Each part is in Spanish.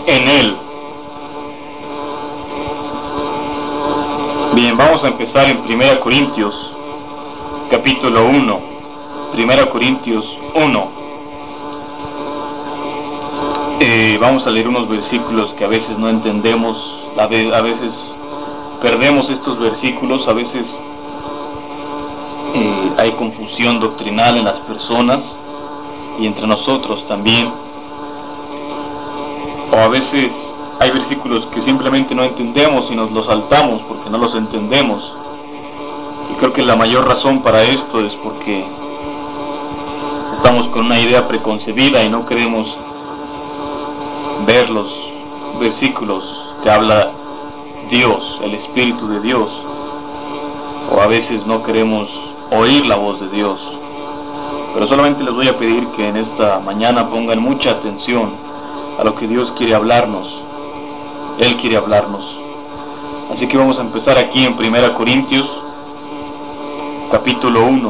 en Él. Bien, vamos a empezar en 1 Corintios, capítulo 1. 1 Corintios 1. Vamos a leer unos versículos que a veces no entendemos, a veces perdemos estos versículos, a veces hay confusión doctrinal en las personas y entre nosotros también, o a veces hay versículos que simplemente no entendemos y nos los saltamos porque no los entendemos, y creo que la mayor razón para esto es porque estamos con una idea preconcebida y no queremos ver los versículos que habla Dios, el Espíritu de Dios, o a veces no queremos oír la voz de Dios. Pero solamente les voy a pedir que en esta mañana pongan mucha atención a lo que Dios quiere hablarnos. Él quiere hablarnos. Así que vamos a empezar aquí en 1 Corintios, capítulo 1,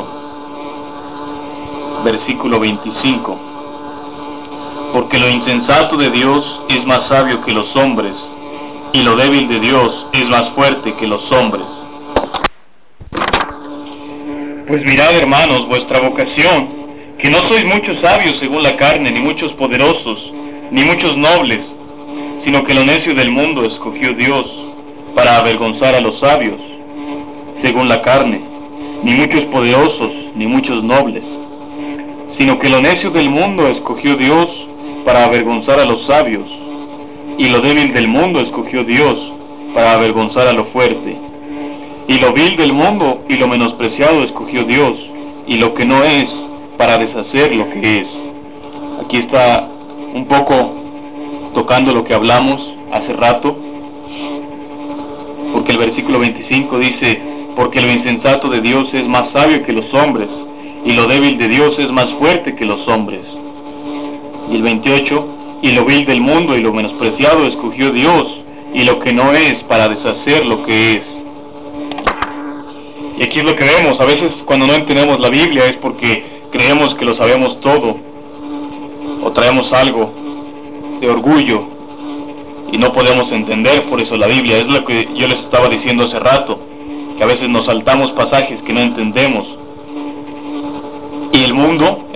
versículo 25. Porque lo insensato de Dios es más sabio que los hombres, y lo débil de Dios es más fuerte que los hombres. Pues mirad, hermanos, vuestra vocación, que no sois muchos sabios según la carne, ni muchos poderosos, ni muchos nobles, sino que lo necio del mundo escogió Dios para avergonzar a los sabios según la carne, ni muchos poderosos, ni muchos nobles, sino que lo necio del mundo escogió Dios para avergonzar a los sabios, y lo débil del mundo escogió Dios para avergonzar a lo fuerte. Y lo vil del mundo y lo menospreciado escogió Dios, y lo que no es, para deshacer lo que es. Aquí está un poco tocando lo que hablamos hace rato, porque el versículo 25 dice, porque lo insensato de Dios es más sabio que los hombres, y lo débil de Dios es más fuerte que los hombres. Y el 28, y lo vil del mundo y lo menospreciado escogió Dios, y lo que no es, para deshacer lo que es. Y aquí es lo que vemos, a veces cuando no entendemos la Biblia es porque creemos que lo sabemos todo, o traemos algo de orgullo y no podemos entender por eso la Biblia. Es lo que yo les estaba diciendo hace rato, que a veces nos saltamos pasajes que no entendemos. Y el mundo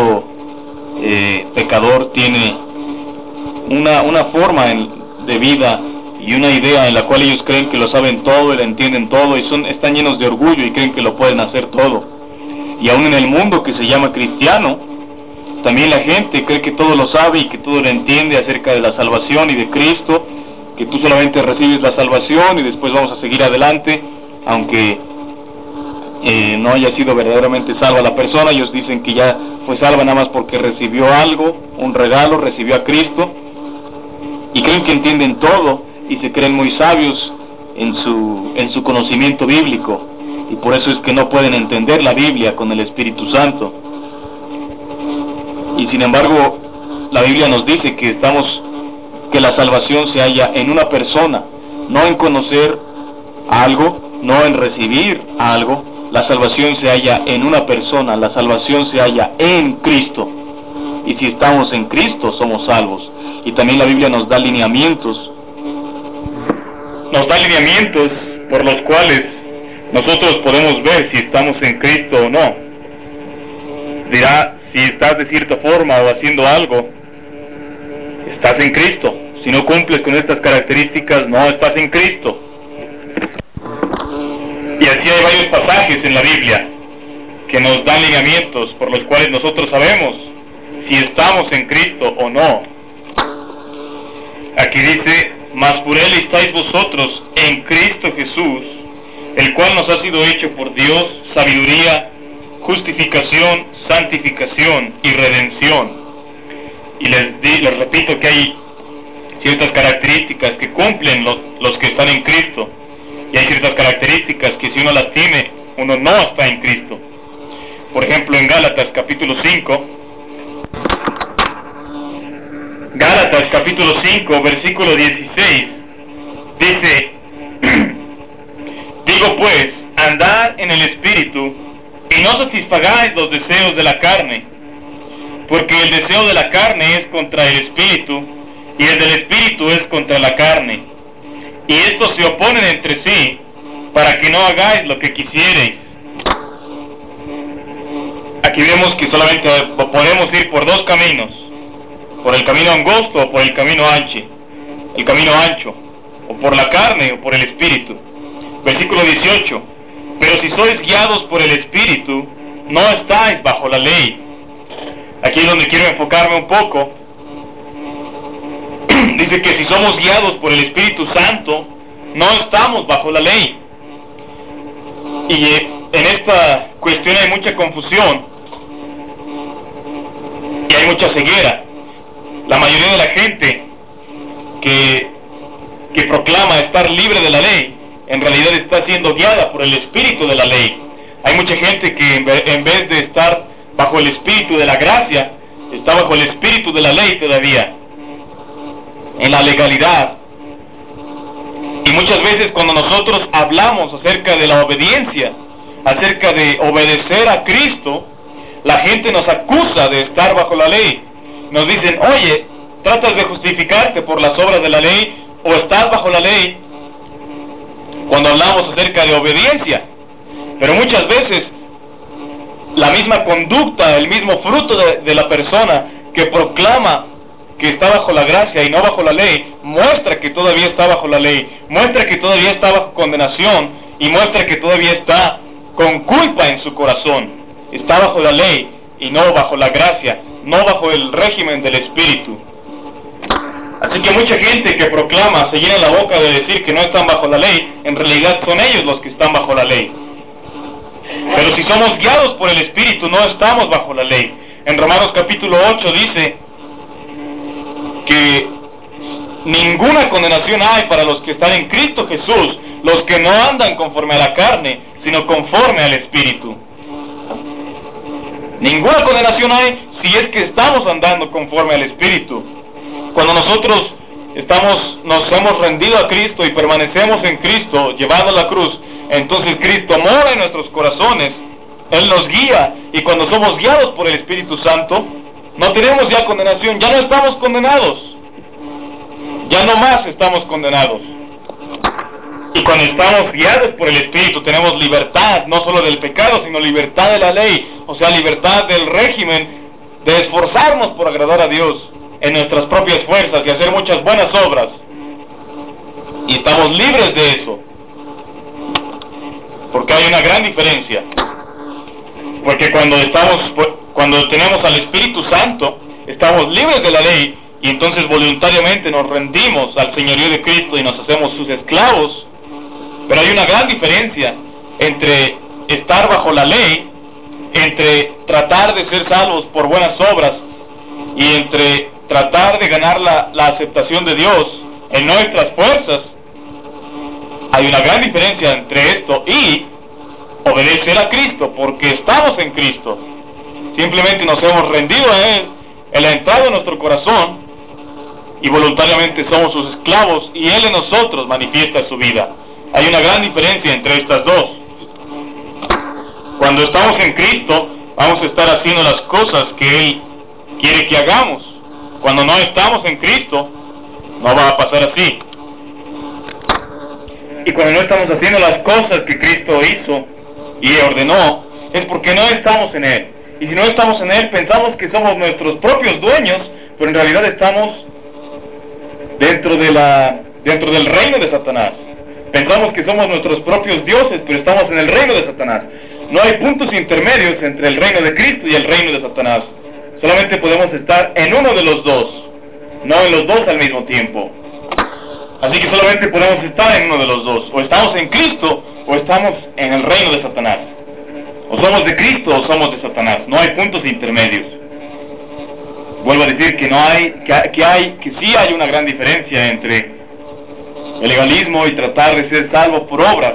pecador tiene una forma de vida y una idea en la cual ellos creen que lo saben todo y lo entienden todo, y están llenos de orgullo y creen que lo pueden hacer todo. Y aún en el mundo que se llama cristiano, también la gente cree que todo lo sabe y que todo lo entiende acerca de la salvación y de Cristo, que tú solamente recibes la salvación y después vamos a seguir adelante, aunque no haya sido verdaderamente salva la persona. Ellos dicen que ya fue salva nada más porque recibió algo, un regalo, recibió a Cristo, y creen que entienden todo y se creen muy sabios en su conocimiento bíblico, y por eso es que no pueden entender la Biblia con el Espíritu Santo. Y sin embargo, la Biblia nos dice que la salvación se halla en una persona, no en conocer algo, no en recibir algo. La salvación se halla en una persona, la salvación se halla en Cristo. Y si estamos en Cristo, somos salvos. Y también la Biblia nos da lineamientos por los cuales nosotros podemos ver si estamos en Cristo o no. Dirá, si estás de cierta forma o haciendo algo, estás en Cristo. Si no cumples con estas características, no estás en Cristo. Y así hay varios pasajes en la Biblia que nos dan lineamientos por los cuales nosotros sabemos si estamos en Cristo o no. Aquí dice, mas por Él estáis vosotros en Cristo Jesús, el cual nos ha sido hecho por Dios sabiduría, justificación, santificación y redención. Y les repito que hay ciertas características que cumplen los que están en Cristo, y hay ciertas características que si uno las tiene, uno no está en Cristo. Por ejemplo, en Gálatas capítulo 5, versículo 16, dice, digo pues, andad en el Espíritu, y no satisfagáis los deseos de la carne, porque el deseo de la carne es contra el Espíritu, y el del Espíritu es contra la carne. Y estos se oponen entre sí, para que no hagáis lo que quisierais. Aquí vemos que solamente podemos ir por dos caminos, por el camino angosto o por el camino ancho, o por la carne o por el Espíritu. Versículo 18, pero si sois guiados por el Espíritu, no estáis bajo la ley. Aquí es donde quiero enfocarme un poco. Dice que si somos guiados por el Espíritu Santo, no estamos bajo la ley. Y en esta cuestión hay mucha confusión y hay mucha ceguera. La mayoría de la gente que proclama estar libre de la ley, en realidad está siendo guiada por el espíritu de la ley. Hay mucha gente que en vez de estar bajo el espíritu de la gracia, está bajo el espíritu de la ley todavía, en la legalidad. Y muchas veces cuando nosotros hablamos acerca de la obediencia, acerca de obedecer a Cristo, la gente nos acusa de estar bajo la ley. Nos dicen, oye, ¿tratas de justificarte por las obras de la ley o estás bajo la ley? Cuando hablamos acerca de obediencia. Pero muchas veces la misma conducta, el mismo fruto de la persona que proclama que está bajo la gracia y no bajo la ley, muestra que todavía está bajo la ley, muestra que todavía está bajo condenación y muestra que todavía está con culpa en su corazón. Está bajo la ley y no bajo la gracia, no bajo el régimen del Espíritu. Así que mucha gente que proclama, se llena la boca de decir que no están bajo la ley, en realidad son ellos los que están bajo la ley. Pero si somos guiados por el Espíritu, no estamos bajo la ley. En Romanos capítulo 8 dice que ninguna condenación hay para los que están en Cristo Jesús, los que no andan conforme a la carne, sino conforme al Espíritu. Ninguna condenación hay si es que estamos andando conforme al Espíritu. Cuando nosotros nos hemos rendido a Cristo y permanecemos en Cristo, llevando la cruz, entonces Cristo mora en nuestros corazones, Él nos guía, y cuando somos guiados por el Espíritu Santo, no tenemos ya condenación, ya no estamos condenados, ya no más estamos condenados. Y cuando estamos guiados por el Espíritu, tenemos libertad, no solo del pecado, sino libertad de la ley, o sea, libertad del régimen, de esforzarnos por agradar a Dios en nuestras propias fuerzas y hacer muchas buenas obras. Y estamos libres de eso. Porque hay una gran diferencia. Porque cuando tenemos al Espíritu Santo, estamos libres de la ley, y entonces voluntariamente nos rendimos al señorío de Cristo y nos hacemos sus esclavos. Pero hay una gran diferencia entre estar bajo la ley, entre tratar de ser salvos por buenas obras, y entre tratar de ganar la aceptación de Dios en nuestras fuerzas. Hay una gran diferencia entre esto y obedecer a Cristo, porque estamos en Cristo. Simplemente nos hemos rendido a Él, Él ha entrado en nuestro corazón, y voluntariamente somos sus esclavos, y Él en nosotros manifiesta su vida. Hay una gran diferencia entre estas dos. Cuando estamos en Cristo, vamos a estar haciendo las cosas que Él quiere que hagamos. Cuando no estamos en Cristo, no va a pasar así. Y cuando no estamos haciendo las cosas que Cristo hizo y ordenó, es porque no estamos en Él. Y si no estamos en Él, pensamos que somos nuestros propios dueños, pero en realidad estamos dentro del reino de Satanás. Pensamos que somos nuestros propios dioses, pero estamos en el reino de Satanás. No hay puntos intermedios entre el reino de Cristo y el reino de Satanás. Solamente podemos estar en uno de los dos, no en los dos al mismo tiempo. Así que solamente podemos estar en uno de los dos. O estamos en Cristo, o estamos en el reino de Satanás. O somos de Cristo, o somos de Satanás. No hay puntos intermedios. Vuelvo a decir que sí hay una gran diferencia entre el legalismo y tratar de ser salvo por obras,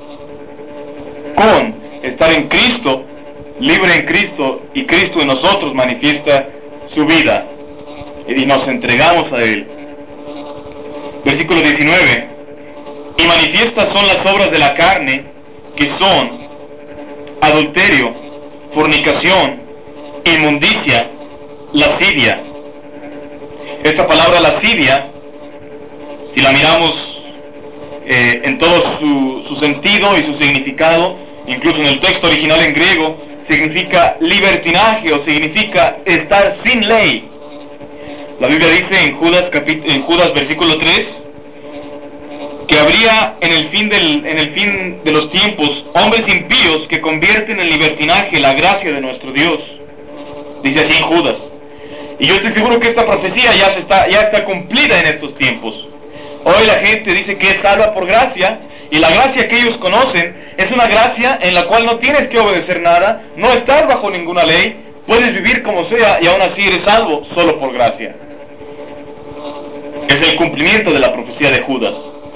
con estar en Cristo, libre en Cristo, y Cristo en nosotros manifiesta su vida y nos entregamos a Él. Versículo 19. Y manifiestas son las obras de la carne, que son adulterio, fornicación, inmundicia, lascivia. Esta palabra lascivia, si la miramos en todo su sentido y su significado, incluso en el texto original en griego, significa libertinaje o significa estar sin ley. La Biblia dice en Judas versículo 3 que habría en el fin de los tiempos hombres impíos que convierten en libertinaje la gracia de nuestro Dios. Dice así en Judas. Y yo estoy seguro que esta profecía ya está cumplida en estos tiempos. Hoy la gente dice que es salva por gracia, y la gracia que ellos conocen es una gracia en la cual no tienes que obedecer nada, no estás bajo ninguna ley, puedes vivir como sea y aún así eres salvo solo por gracia. Es el cumplimiento de la profecía de Judas.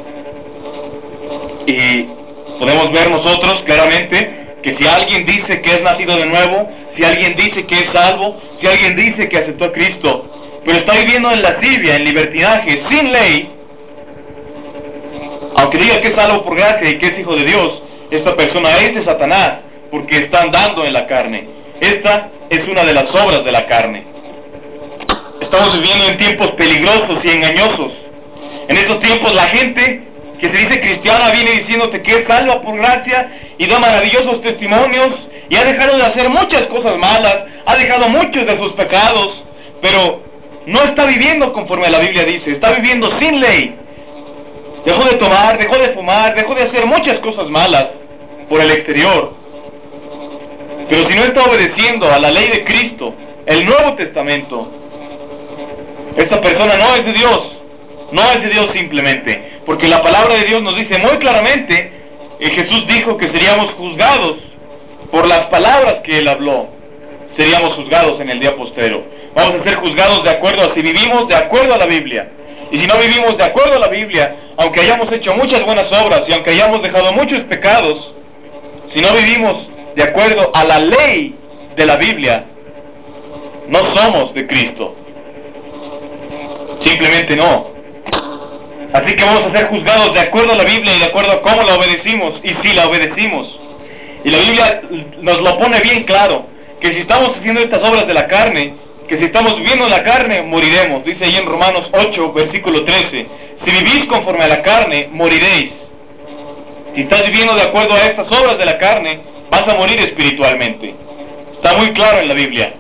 Y podemos ver nosotros claramente que si alguien dice que es nacido de nuevo, si alguien dice que es salvo, si alguien dice que aceptó a Cristo, pero está viviendo en lascivia, en libertinaje, sin ley, aunque diga que es salvo por gracia y que es hijo de Dios, esta persona es de Satanás, porque está andando en la carne. Esta es una de las obras de la carne. Estamos viviendo en tiempos peligrosos y engañosos. En estos tiempos la gente que se dice cristiana viene diciéndote que es salva por gracia y da maravillosos testimonios y ha dejado de hacer muchas cosas malas, ha dejado muchos de sus pecados, pero no está viviendo conforme la Biblia dice, está viviendo sin ley. Dejó de tomar, dejó de fumar, dejó de hacer muchas cosas malas por el exterior. Pero si no está obedeciendo a la ley de Cristo, el Nuevo Testamento, esta persona no es de Dios. No es de Dios simplemente. Porque la palabra de Dios nos dice muy claramente, Jesús dijo que seríamos juzgados por las palabras que Él habló. Seríamos juzgados en el día postrero. Vamos a ser juzgados de acuerdo a si vivimos de acuerdo a la Biblia. Y si no vivimos de acuerdo a la Biblia, aunque hayamos hecho muchas buenas obras y aunque hayamos dejado muchos pecados, si no vivimos de acuerdo a la ley de la Biblia, no somos de Cristo. Simplemente no. Así que vamos a ser juzgados de acuerdo a la Biblia y de acuerdo a cómo la obedecimos y si la obedecimos. Y la Biblia nos lo pone bien claro, que si estamos haciendo estas obras de la carne, que si estamos viviendo en la carne, moriremos. Dice ahí en Romanos 8, versículo 13, si vivís conforme a la carne, moriréis. Si estás viviendo de acuerdo a estas obras de la carne, vas a morir espiritualmente. Está muy claro en la Biblia.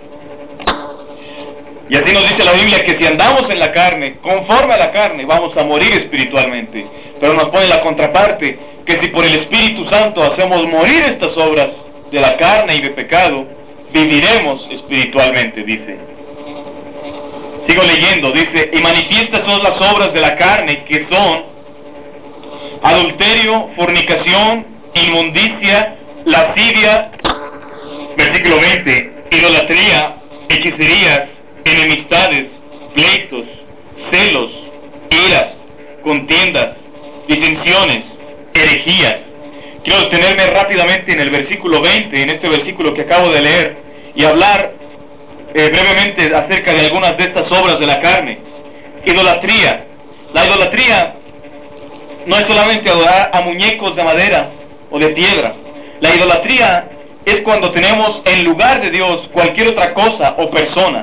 Y así nos dice la Biblia que si andamos en la carne, conforme a la carne, vamos a morir espiritualmente. Pero nos pone la contraparte, que si por el Espíritu Santo hacemos morir estas obras de la carne y de pecado, viviremos espiritualmente, dice. Sigo leyendo, dice, y manifiestas son las obras de la carne, que son adulterio, fornicación, inmundicia, lascivia, versículo 20, idolatría, hechicerías, enemistades, pleitos, celos, iras, contiendas, disensiones, herejías. Quiero detenerme rápidamente en el versículo 20, en este versículo que acabo de leer, y hablar brevemente acerca de algunas de estas obras de la carne. Idolatría. La idolatría no es solamente adorar a muñecos de madera o de piedra. La idolatría es cuando tenemos en lugar de Dios cualquier otra cosa o persona.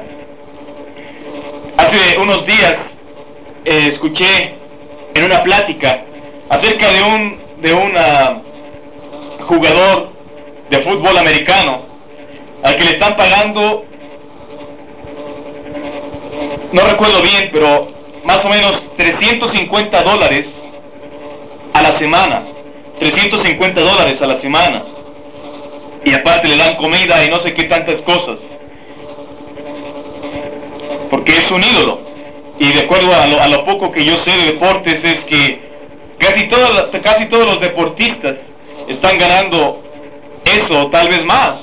Hace unos días escuché en una plática acerca de un jugador de fútbol americano al que le están pagando, no recuerdo bien, pero más o menos $350 a la semana. $350 a la semana. Y aparte le dan comida y no sé qué tantas cosas. Porque es un ídolo. Y de acuerdo a lo poco que yo sé de deportes, es que casi todos los deportistas están ganando eso o tal vez más.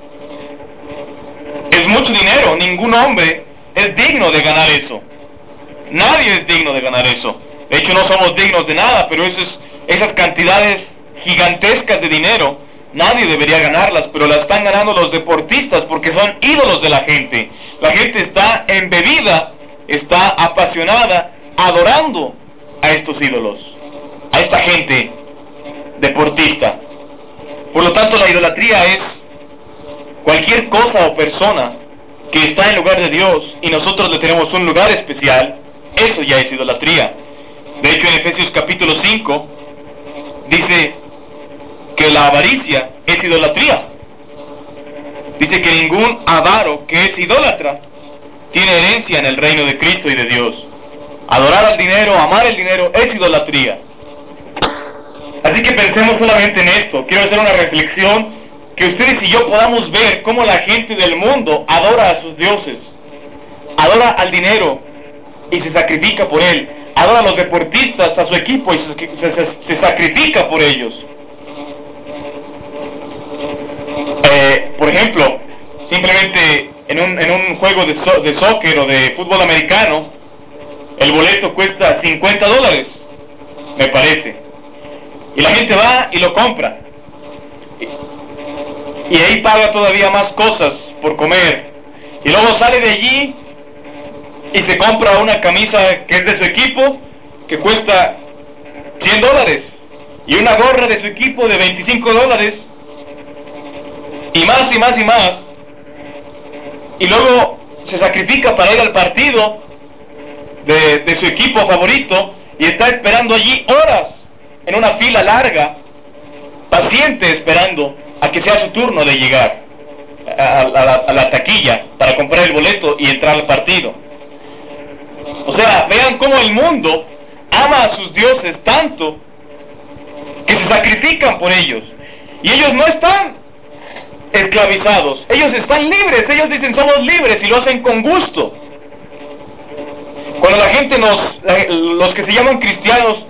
Es mucho dinero. Ningún hombre es digno de ganar eso. Nadie es digno de ganar eso. De hecho, no somos dignos de nada, pero esas cantidades gigantescas de dinero, nadie debería ganarlas, pero las están ganando los deportistas porque son ídolos de la gente. La gente está embebida, está apasionada, adorando a estos ídolos, a esta gente deportista. Por lo tanto, la idolatría es cualquier cosa o persona que está en lugar de Dios y nosotros le tenemos un lugar especial, eso ya es idolatría. De hecho, en Efesios capítulo 5 dice que la avaricia es idolatría. Dice que ningún avaro que es idólatra tiene herencia en el reino de Cristo y de Dios. Adorar al dinero, amar el dinero, es idolatría. Así que pensemos solamente en esto. Quiero hacer una reflexión, que ustedes y yo podamos ver cómo la gente del mundo adora a sus dioses. Adora al dinero y se sacrifica por él. Adora a los deportistas, a su equipo y se sacrifica por ellos. Por ejemplo, simplemente en un juego de soccer o de fútbol americano, el boleto cuesta $50, me parece. Y la gente va y lo compra. Y ahí paga todavía más cosas por comer. Y luego sale de allí y se compra una camisa que es de su equipo, que cuesta $100. Y una gorra de su equipo de $25. Y más y más y más. Y luego se sacrifica para ir al partido de su equipo favorito y está esperando allí horas en una fila larga, paciente, esperando a que sea su turno de llegar a la taquilla para comprar el boleto y entrar al partido. O sea, vean cómo el mundo ama a sus dioses tanto que se sacrifican por ellos. Y ellos no están esclavizados, ellos están libres. Ellos dicen somos libres y lo hacen con gusto. Cuando la gente los que se llaman cristianos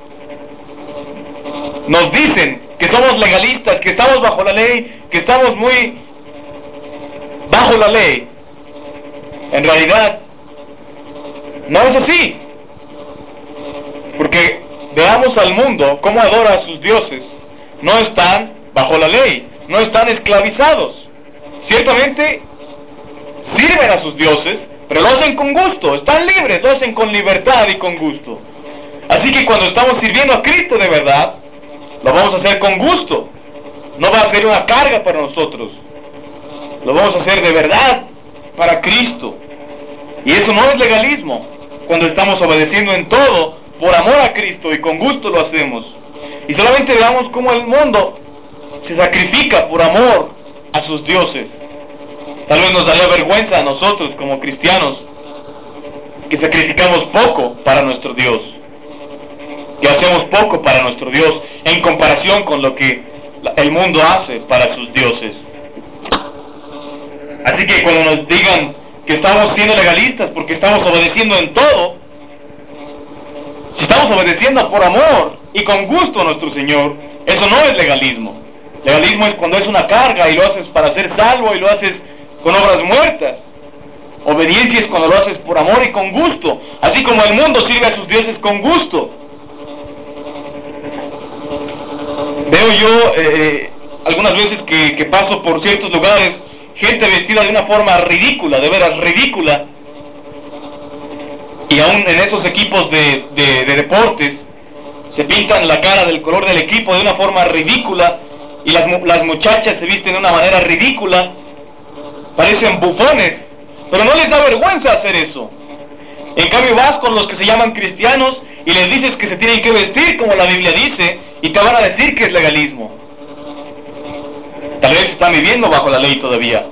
nos dicen que somos legalistas, que estamos bajo la ley, que estamos muy bajo la ley, en realidad no es así. Porque veamos al mundo cómo adora a sus dioses. No están bajo la ley, no están esclavizados. Ciertamente sirven a sus dioses, pero lo hacen con gusto, están libres, lo hacen con libertad y con gusto. Así que cuando estamos sirviendo a Cristo de verdad, lo vamos a hacer con gusto. No va a ser una carga para nosotros. Lo vamos a hacer de verdad para Cristo. Y eso no es legalismo, cuando estamos obedeciendo en todo por amor a Cristo y con gusto lo hacemos. Y solamente veamos cómo el mundo se sacrifica por amor a sus dioses. Tal vez nos daría vergüenza a nosotros como cristianos que sacrificamos poco para nuestro Dios, que hacemos poco para nuestro Dios en comparación con lo que el mundo hace para sus dioses. Así que cuando nos digan que estamos siendo legalistas porque estamos obedeciendo en todo, si estamos obedeciendo por amor y con gusto a nuestro Señor, eso no es legalismo. Legalismo es cuando es una carga y lo haces para ser salvo y lo haces con obras muertas. Obediencia es cuando lo haces por amor y con gusto, así como el mundo sirve a sus dioses con gusto. Veo yo algunas veces que paso por ciertos lugares, gente vestida de una forma ridícula, de veras ridícula, y aún en esos equipos de deportes se pintan la cara del color del equipo de una forma ridícula, y las muchachas se visten de una manera ridícula, parecen bufones, pero no les da vergüenza hacer eso. En cambio vas con los que se llaman cristianos y les dices que se tienen que vestir como la Biblia dice, y te van a decir que es legalismo. Tal vez están viviendo bajo la ley todavía.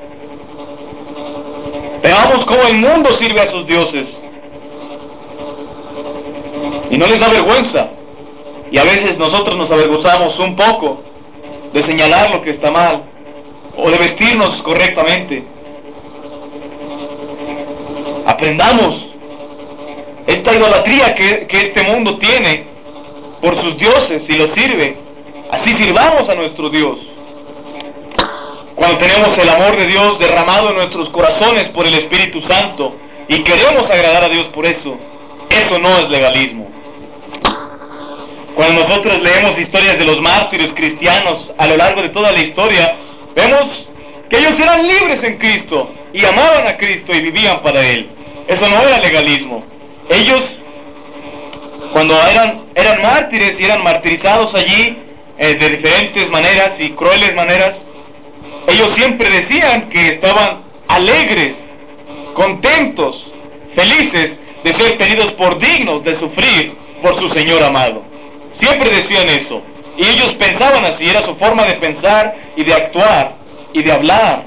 Veamos cómo el mundo sirve a sus dioses y no les da vergüenza. Y a veces nosotros nos avergonzamos un poco de señalar lo que está mal o de vestirnos correctamente. Aprendamos esta idolatría que este mundo tiene por sus dioses y los sirve. Así sirvamos a nuestro Dios. Cuando tenemos el amor de Dios derramado en nuestros corazones por el Espíritu Santo y queremos agradar a Dios por eso, eso no es legalismo. Cuando nosotros leemos historias de los mártires cristianos a lo largo de toda la historia, vemos que ellos eran libres en Cristo y amaban a Cristo y vivían para Él. Eso no era legalismo. Ellos, cuando eran mártires y eran martirizados allí de diferentes maneras y crueles maneras, ellos siempre decían que estaban alegres, contentos, felices de ser tenidos por dignos de sufrir por su Señor amado. Siempre decían eso, y ellos pensaban así, era su forma de pensar y de actuar y de hablar.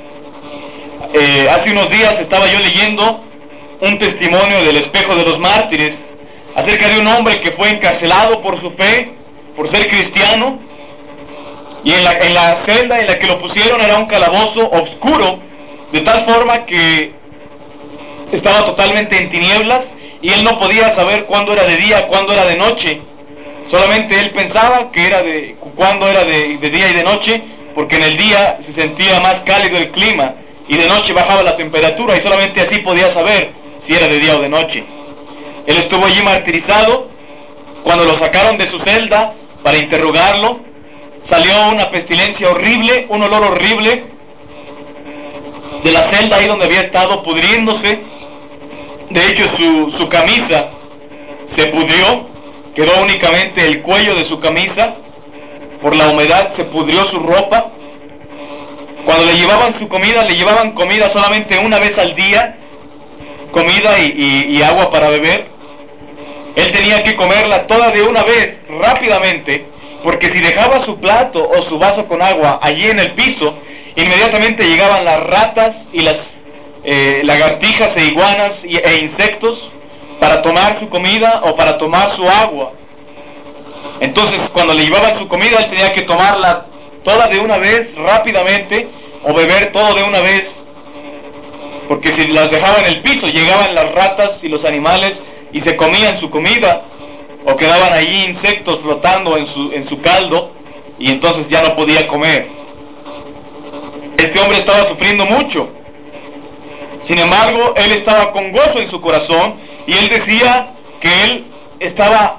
Hace unos días estaba yo leyendo un testimonio del Espejo de los Mártires acerca de un hombre que fue encarcelado por su fe, por ser cristiano, y en la celda en la que lo pusieron era un calabozo oscuro, de tal forma que estaba totalmente en tinieblas, y él no podía saber cuándo era de día, cuándo era de noche. Solamente él pensaba que era cuándo era de día y de noche, porque en el día se sentía más cálido el clima, y de noche bajaba la temperatura, y solamente así podía saber si era de día o de noche. Él estuvo allí martirizado. Cuando lo sacaron de su celda para interrogarlo, salió una pestilencia horrible, un olor horrible de la celda ahí donde había estado pudriéndose. De hecho, su camisa se pudrió, quedó únicamente el cuello de su camisa. Por la humedad se pudrió su ropa. Cuando le llevaban su comida, le llevaban comida solamente una vez al día, comida y agua para beber. Él tenía que comerla toda de una vez, rápidamente, porque si dejaba su plato o su vaso con agua allí en el piso, inmediatamente llegaban las ratas y las lagartijas e iguanas e insectos para tomar su comida o para tomar su agua. Entonces, cuando le llevaban su comida, él tenía que tomarla toda de una vez, rápidamente, o beber todo de una vez, porque si las dejaba en el piso, llegaban las ratas y los animales y se comían su comida, o quedaban allí insectos flotando en su caldo, y entonces ya no podía comer. Este hombre estaba sufriendo mucho. Sin embargo, él estaba con gozo en su corazón, y él decía que él estaba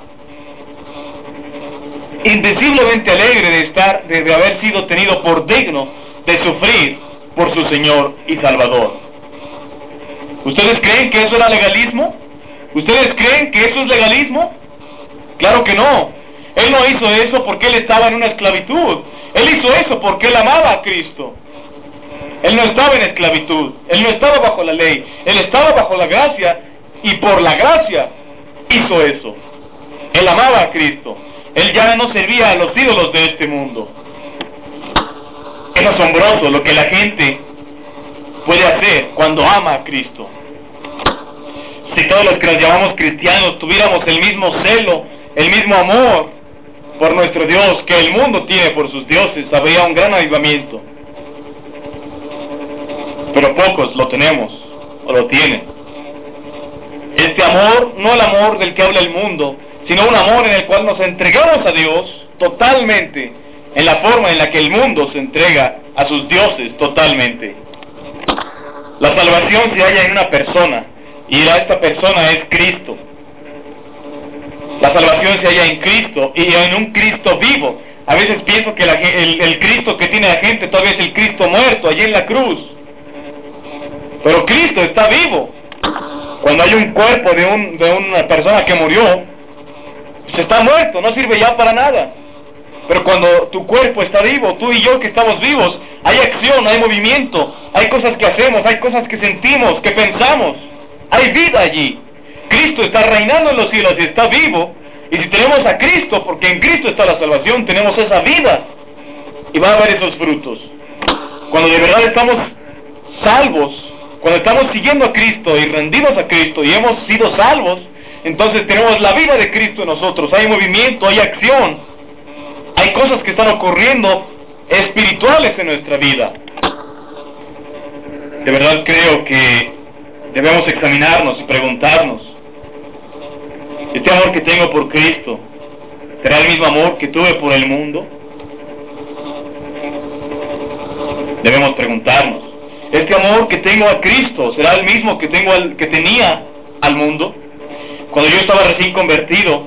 indeciblemente alegre de haber sido tenido por digno de sufrir por su Señor y Salvador. ¿Ustedes creen que eso era legalismo? ¿Ustedes creen que eso es legalismo? Claro que no. Él no hizo eso porque él estaba en una esclavitud. Él hizo eso porque él amaba a Cristo. Él no estaba en esclavitud. Él no estaba bajo la ley. Él estaba bajo la gracia, y por la gracia hizo eso. Él amaba a Cristo. Él ya no servía a los ídolos de este mundo. Es asombroso lo que la gente puede hacer cuando ama a Cristo. Si todos los que nos llamamos cristianos tuviéramos el mismo celo, el mismo amor por nuestro Dios que el mundo tiene por sus dioses, habría un gran avivamiento. Pero pocos lo tenemos, o lo tienen. Este amor, no el amor del que habla el mundo, sino un amor en el cual nos entregamos a Dios totalmente, en la forma en la que el mundo se entrega a sus dioses totalmente. La salvación se halla en una persona, y esta persona es Cristo. La salvación se halla en Cristo, y en un Cristo vivo. A veces pienso que el Cristo que tiene la gente todavía es el Cristo muerto, allí en la cruz. Pero Cristo está vivo. Cuando hay un cuerpo de una persona que murió, se está muerto, no sirve ya para nada. Pero cuando tu cuerpo está vivo, tú y yo que estamos vivos, hay acción, hay movimiento, hay cosas que hacemos, hay cosas que sentimos, que pensamos, hay vida allí. Cristo está reinando en los cielos y está vivo, y si tenemos a Cristo, porque en Cristo está la salvación, tenemos esa vida, y va a haber esos frutos. Cuando de verdad estamos salvos, cuando estamos siguiendo a Cristo y rendidos a Cristo y hemos sido salvos, entonces tenemos la vida de Cristo en nosotros, hay movimiento, hay acción, hay cosas que están ocurriendo espirituales en nuestra vida. De verdad creo que debemos examinarnos y preguntarnos, ¿este amor que tengo por Cristo será el mismo amor que tuve por el mundo? Debemos preguntarnos, ¿este amor que tengo a Cristo será el mismo que tenía al mundo? Cuando yo estaba recién convertido,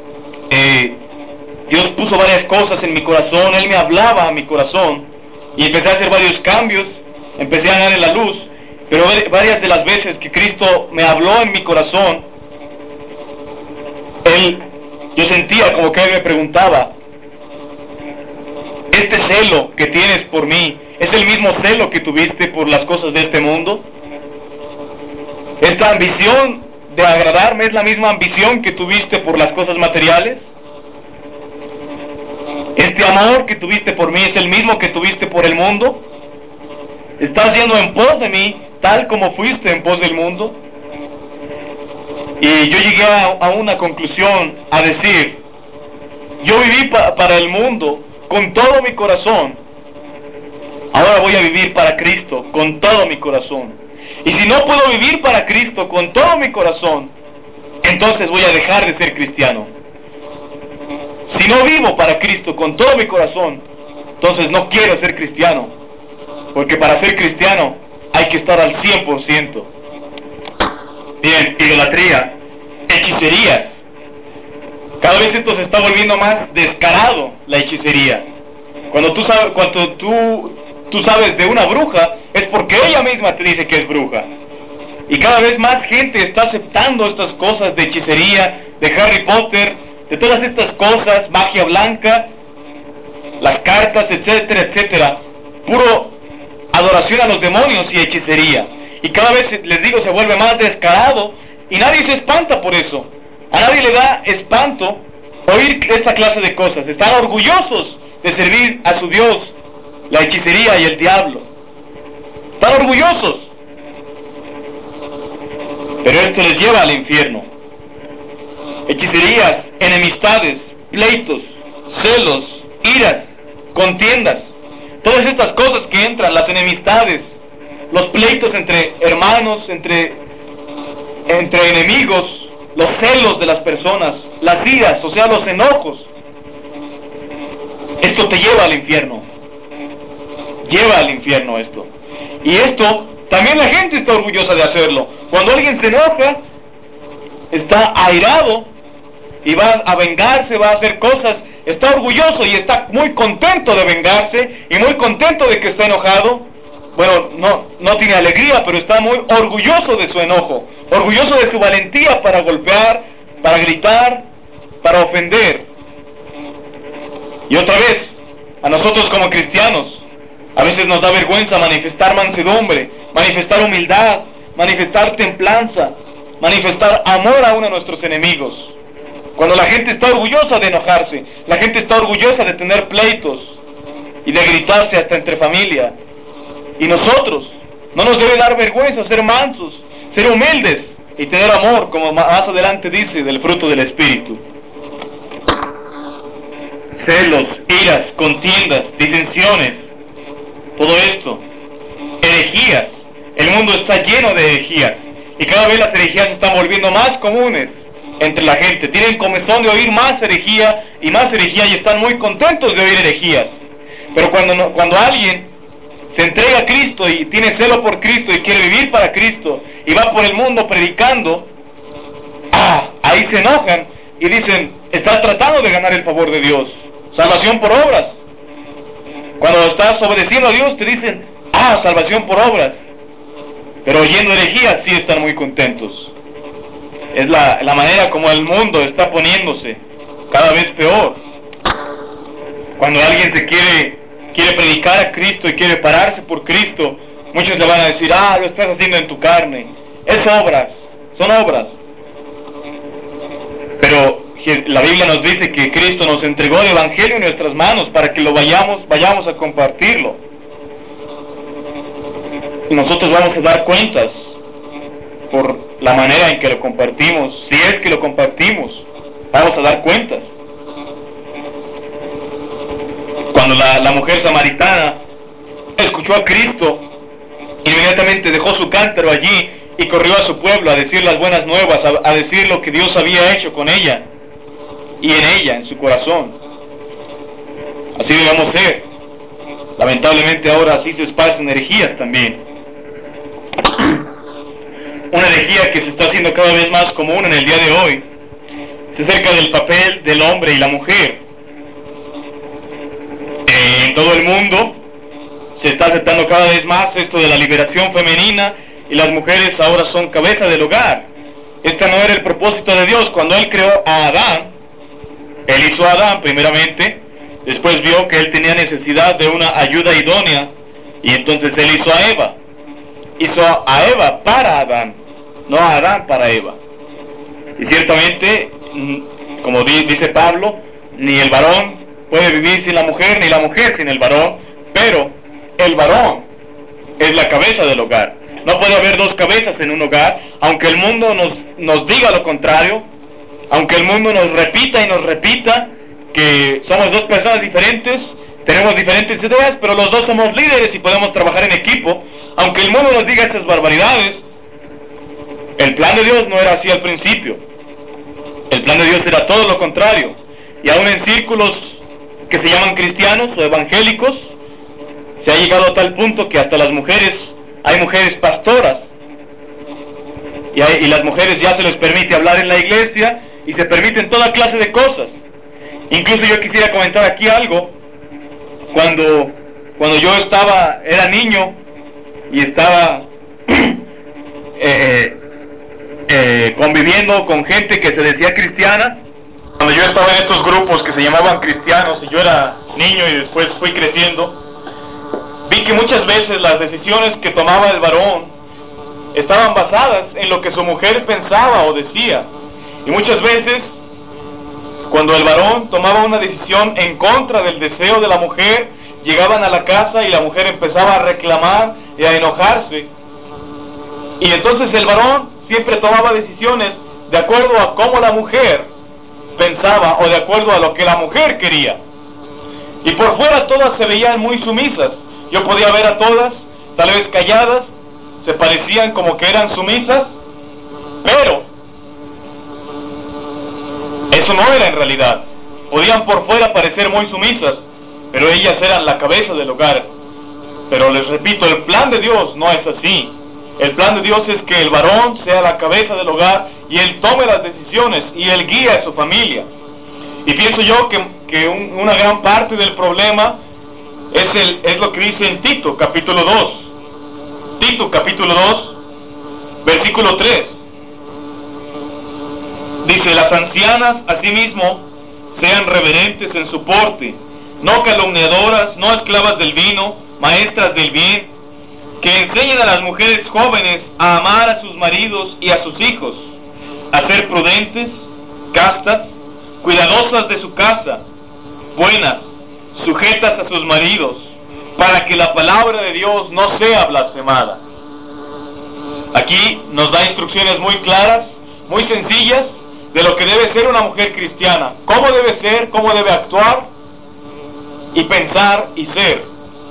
Dios puso varias cosas en mi corazón, Él me hablaba a mi corazón, y empecé a hacer varios cambios, empecé a andar en la luz, pero varias de las veces que Cristo me habló en mi corazón, yo sentía como que Él me preguntaba, este celo que tienes por mí, ¿Es el mismo celo que tuviste por las cosas de este mundo? ¿Esta ambición de agradarme es la misma ambición que tuviste por las cosas materiales? ¿Este amor que tuviste por mí es el mismo que tuviste por el mundo? ¿Estás yendo en pos de mí tal como fuiste en pos del mundo? Y yo llegué a una conclusión, a decir, yo viví para el mundo con todo mi corazón, ahora voy a vivir para Cristo con todo mi corazón. Y si no puedo vivir para Cristo con todo mi corazón, entonces voy a dejar de ser cristiano. Si no vivo para Cristo con todo mi corazón, entonces no quiero ser cristiano, porque para ser cristiano hay que estar al 100%. Bien, idolatría, hechicerías. Cada vez esto se está volviendo más descarado, la hechicería. Cuando tú sabes de una bruja, es porque ella misma te dice que es bruja. Y cada vez más gente está aceptando estas cosas de hechicería, de Harry Potter, de todas estas cosas, magia blanca, las cartas, etcétera, etcétera. Puro adoración a los demonios y hechicería. Y cada vez, les digo, se vuelve más descarado y nadie se espanta por eso. A nadie le da espanto oír esta clase de cosas. Están orgullosos de servir a su Dios, la hechicería y el diablo. Están orgullosos. Pero esto les lleva al infierno. Hechicerías, enemistades, pleitos, celos, iras, contiendas. Todas estas cosas que entran, las enemistades, los pleitos entre hermanos, entre enemigos, los celos de las personas, las iras, o sea, los enojos. Esto te lleva al infierno. Lleva al infierno esto. Y esto, también la gente está orgullosa de hacerlo. Cuando alguien se enoja, está airado y va a vengarse, va a hacer cosas, está orgulloso y está muy contento de vengarse y muy contento de que está enojado. Bueno, no tiene alegría, pero está muy orgulloso de su enojo, orgulloso de su valentía para golpear, para gritar, para ofender. Y otra vez, a nosotros como cristianos, a veces nos da vergüenza manifestar mansedumbre, manifestar humildad, manifestar templanza, manifestar amor a uno de nuestros enemigos. Cuando la gente está orgullosa de enojarse, la gente está orgullosa de tener pleitos y de gritarse hasta entre familia. Y nosotros, no nos debe dar vergüenza ser mansos, ser humildes y tener amor, como más adelante dice, del fruto del Espíritu. Celos, iras, contiendas, disensiones, todo esto, herejías. El mundo está lleno de herejías y cada vez las herejías se están volviendo más comunes entre la gente. Tienen comezón de oír más herejía y están muy contentos de oír herejías. Pero cuando alguien se entrega a Cristo y tiene celo por Cristo y quiere vivir para Cristo y va por el mundo predicando, ahí se enojan y dicen, estás tratando de ganar el favor de Dios. Salvación por obras. Cuando estás obedeciendo a Dios te dicen, salvación por obras. Pero oyendo herejías sí están muy contentos. Es la manera como el mundo está poniéndose cada vez peor. Cuando alguien se quiere predicar a Cristo y quiere pararse por Cristo, muchos le van a decir, lo estás haciendo en tu carne. Es obras, son obras. Pero la Biblia nos dice que Cristo nos entregó el Evangelio en nuestras manos para que lo vayamos a compartirlo. Y nosotros vamos a dar cuentas por la manera en que lo compartimos. Si es que lo compartimos, vamos a dar cuentas. Cuando la mujer samaritana escuchó a Cristo, inmediatamente dejó su cántaro allí y corrió a su pueblo a decir las buenas nuevas, a decir lo que Dios había hecho con ella y en ella, en su corazón. Así debemos ser. Lamentablemente ahora así se esparcen herejías también. Una herejía que se está haciendo cada vez más común en el día de hoy es acerca del papel del hombre y la mujer. En todo el mundo se está aceptando cada vez más esto de la liberación femenina y las mujeres ahora son cabeza del hogar. Este no era el propósito de Dios. Cuando Él creó a Adán, Él hizo a Adán primeramente, después vio que él tenía necesidad de una ayuda idónea Y entonces Él hizo a Eva. Hizo a Eva para Adán, no a Adán para Eva. Y ciertamente, como dice Pablo, ni el varón puede vivir sin la mujer, ni la mujer sin el varón, pero el varón es la cabeza del hogar. No puede haber dos cabezas en un hogar, aunque el mundo nos diga lo contrario, aunque el mundo nos repita y nos repita que somos dos personas diferentes, tenemos diferentes ideas, pero los dos somos líderes y podemos trabajar en equipo. Aunque el mundo nos diga estas barbaridades, el plan de Dios no era así al principio. El plan de Dios era todo lo contrario. Y aún en círculos que se llaman cristianos o evangélicos, se ha llegado a tal punto que hasta las mujeres, hay mujeres pastoras, y las mujeres ya se les permite hablar en la iglesia, y se permiten toda clase de cosas. Incluso yo quisiera comentar aquí algo. Cuando yo era niño, y estaba conviviendo con gente que se decía cristiana, cuando yo estaba en estos grupos que se llamaban cristianos, y yo era niño y después fui creciendo, vi que muchas veces las decisiones que tomaba el varón estaban basadas en lo que su mujer pensaba o decía. Y muchas veces, cuando el varón tomaba una decisión en contra del deseo de la mujer, llegaban a la casa y la mujer empezaba a reclamar y a enojarse. Y entonces el varón siempre tomaba decisiones de acuerdo a cómo la mujer pensaba o de acuerdo a lo que la mujer quería. Y por fuera todas se veían muy sumisas. Yo podía ver a todas, tal vez calladas, se parecían como que eran sumisas, pero eso no era en realidad. Podían por fuera parecer muy sumisas, pero ellas eran la cabeza del hogar. Pero les repito, el plan de Dios no es así. El plan de Dios es que el varón sea la cabeza del hogar y él tome las decisiones y él guía a su familia. Y pienso yo que una gran parte del problema es lo que dice en Tito capítulo 2. Tito capítulo 2, versículo 3. Dice: las ancianas asimismo sean reverentes en su porte, no calumniadoras, no esclavas del vino, maestras del bien, que enseñen a las mujeres jóvenes a amar a sus maridos y a sus hijos, a ser prudentes, castas, cuidadosas de su casa, buenas, sujetas a sus maridos, para que la palabra de Dios no sea blasfemada. Aquí nos da instrucciones muy claras, muy sencillas, de lo que debe ser una mujer cristiana, cómo debe ser, cómo debe actuar y pensar y ser.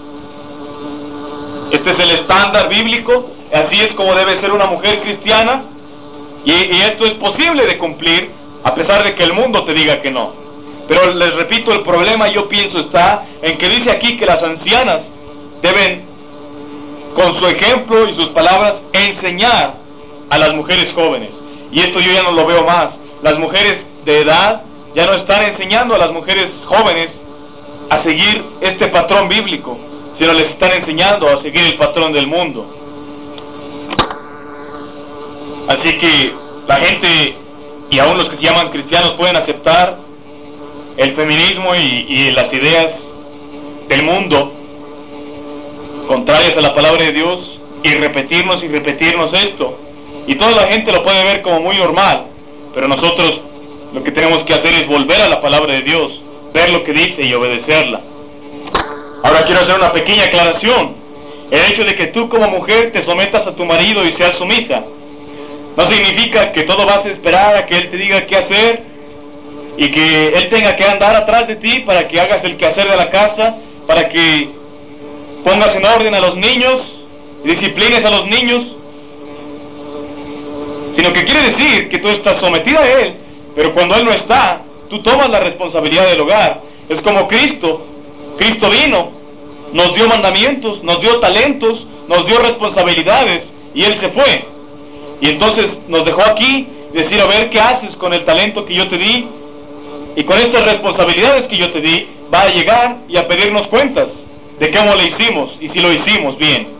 Este es el estándar bíblico, así es como debe ser una mujer cristiana, y esto es posible de cumplir, a pesar de que el mundo te diga que no. Pero les repito, el problema yo pienso está en que dice aquí que las ancianas deben, con su ejemplo y sus palabras, enseñar a las mujeres jóvenes. Y esto yo ya no lo veo más. Las mujeres de edad ya no están enseñando a las mujeres jóvenes a seguir este patrón bíblico, sino les están enseñando a seguir el patrón del mundo. Así que la gente, y aún los que se llaman cristianos, pueden aceptar el feminismo y las ideas del mundo contrarias a la palabra de Dios, y repetirnos esto, y toda la gente lo puede ver como muy normal, pero nosotros lo que tenemos que hacer es volver a la palabra de Dios, ver lo que dice y obedecerla. Ahora quiero hacer una pequeña aclaración. El hecho de que tú como mujer te sometas a tu marido y seas sumisa no significa que todo vas a esperar a que él te diga qué hacer y que él tenga que andar atrás de ti para que hagas el quehacer de la casa, para que pongas en orden a los niños y disciplines a los niños, sino que quiere decir que tú estás sometida a él, pero cuando él no está, tú tomas la responsabilidad del hogar. Es como Cristo vino, nos dio mandamientos, nos dio talentos, nos dio responsabilidades, y él se fue. Y entonces nos dejó aquí, decir: a ver qué haces con el talento que yo te di, y con estas responsabilidades que yo te di, va a llegar y a pedirnos cuentas de cómo le hicimos, y si lo hicimos bien.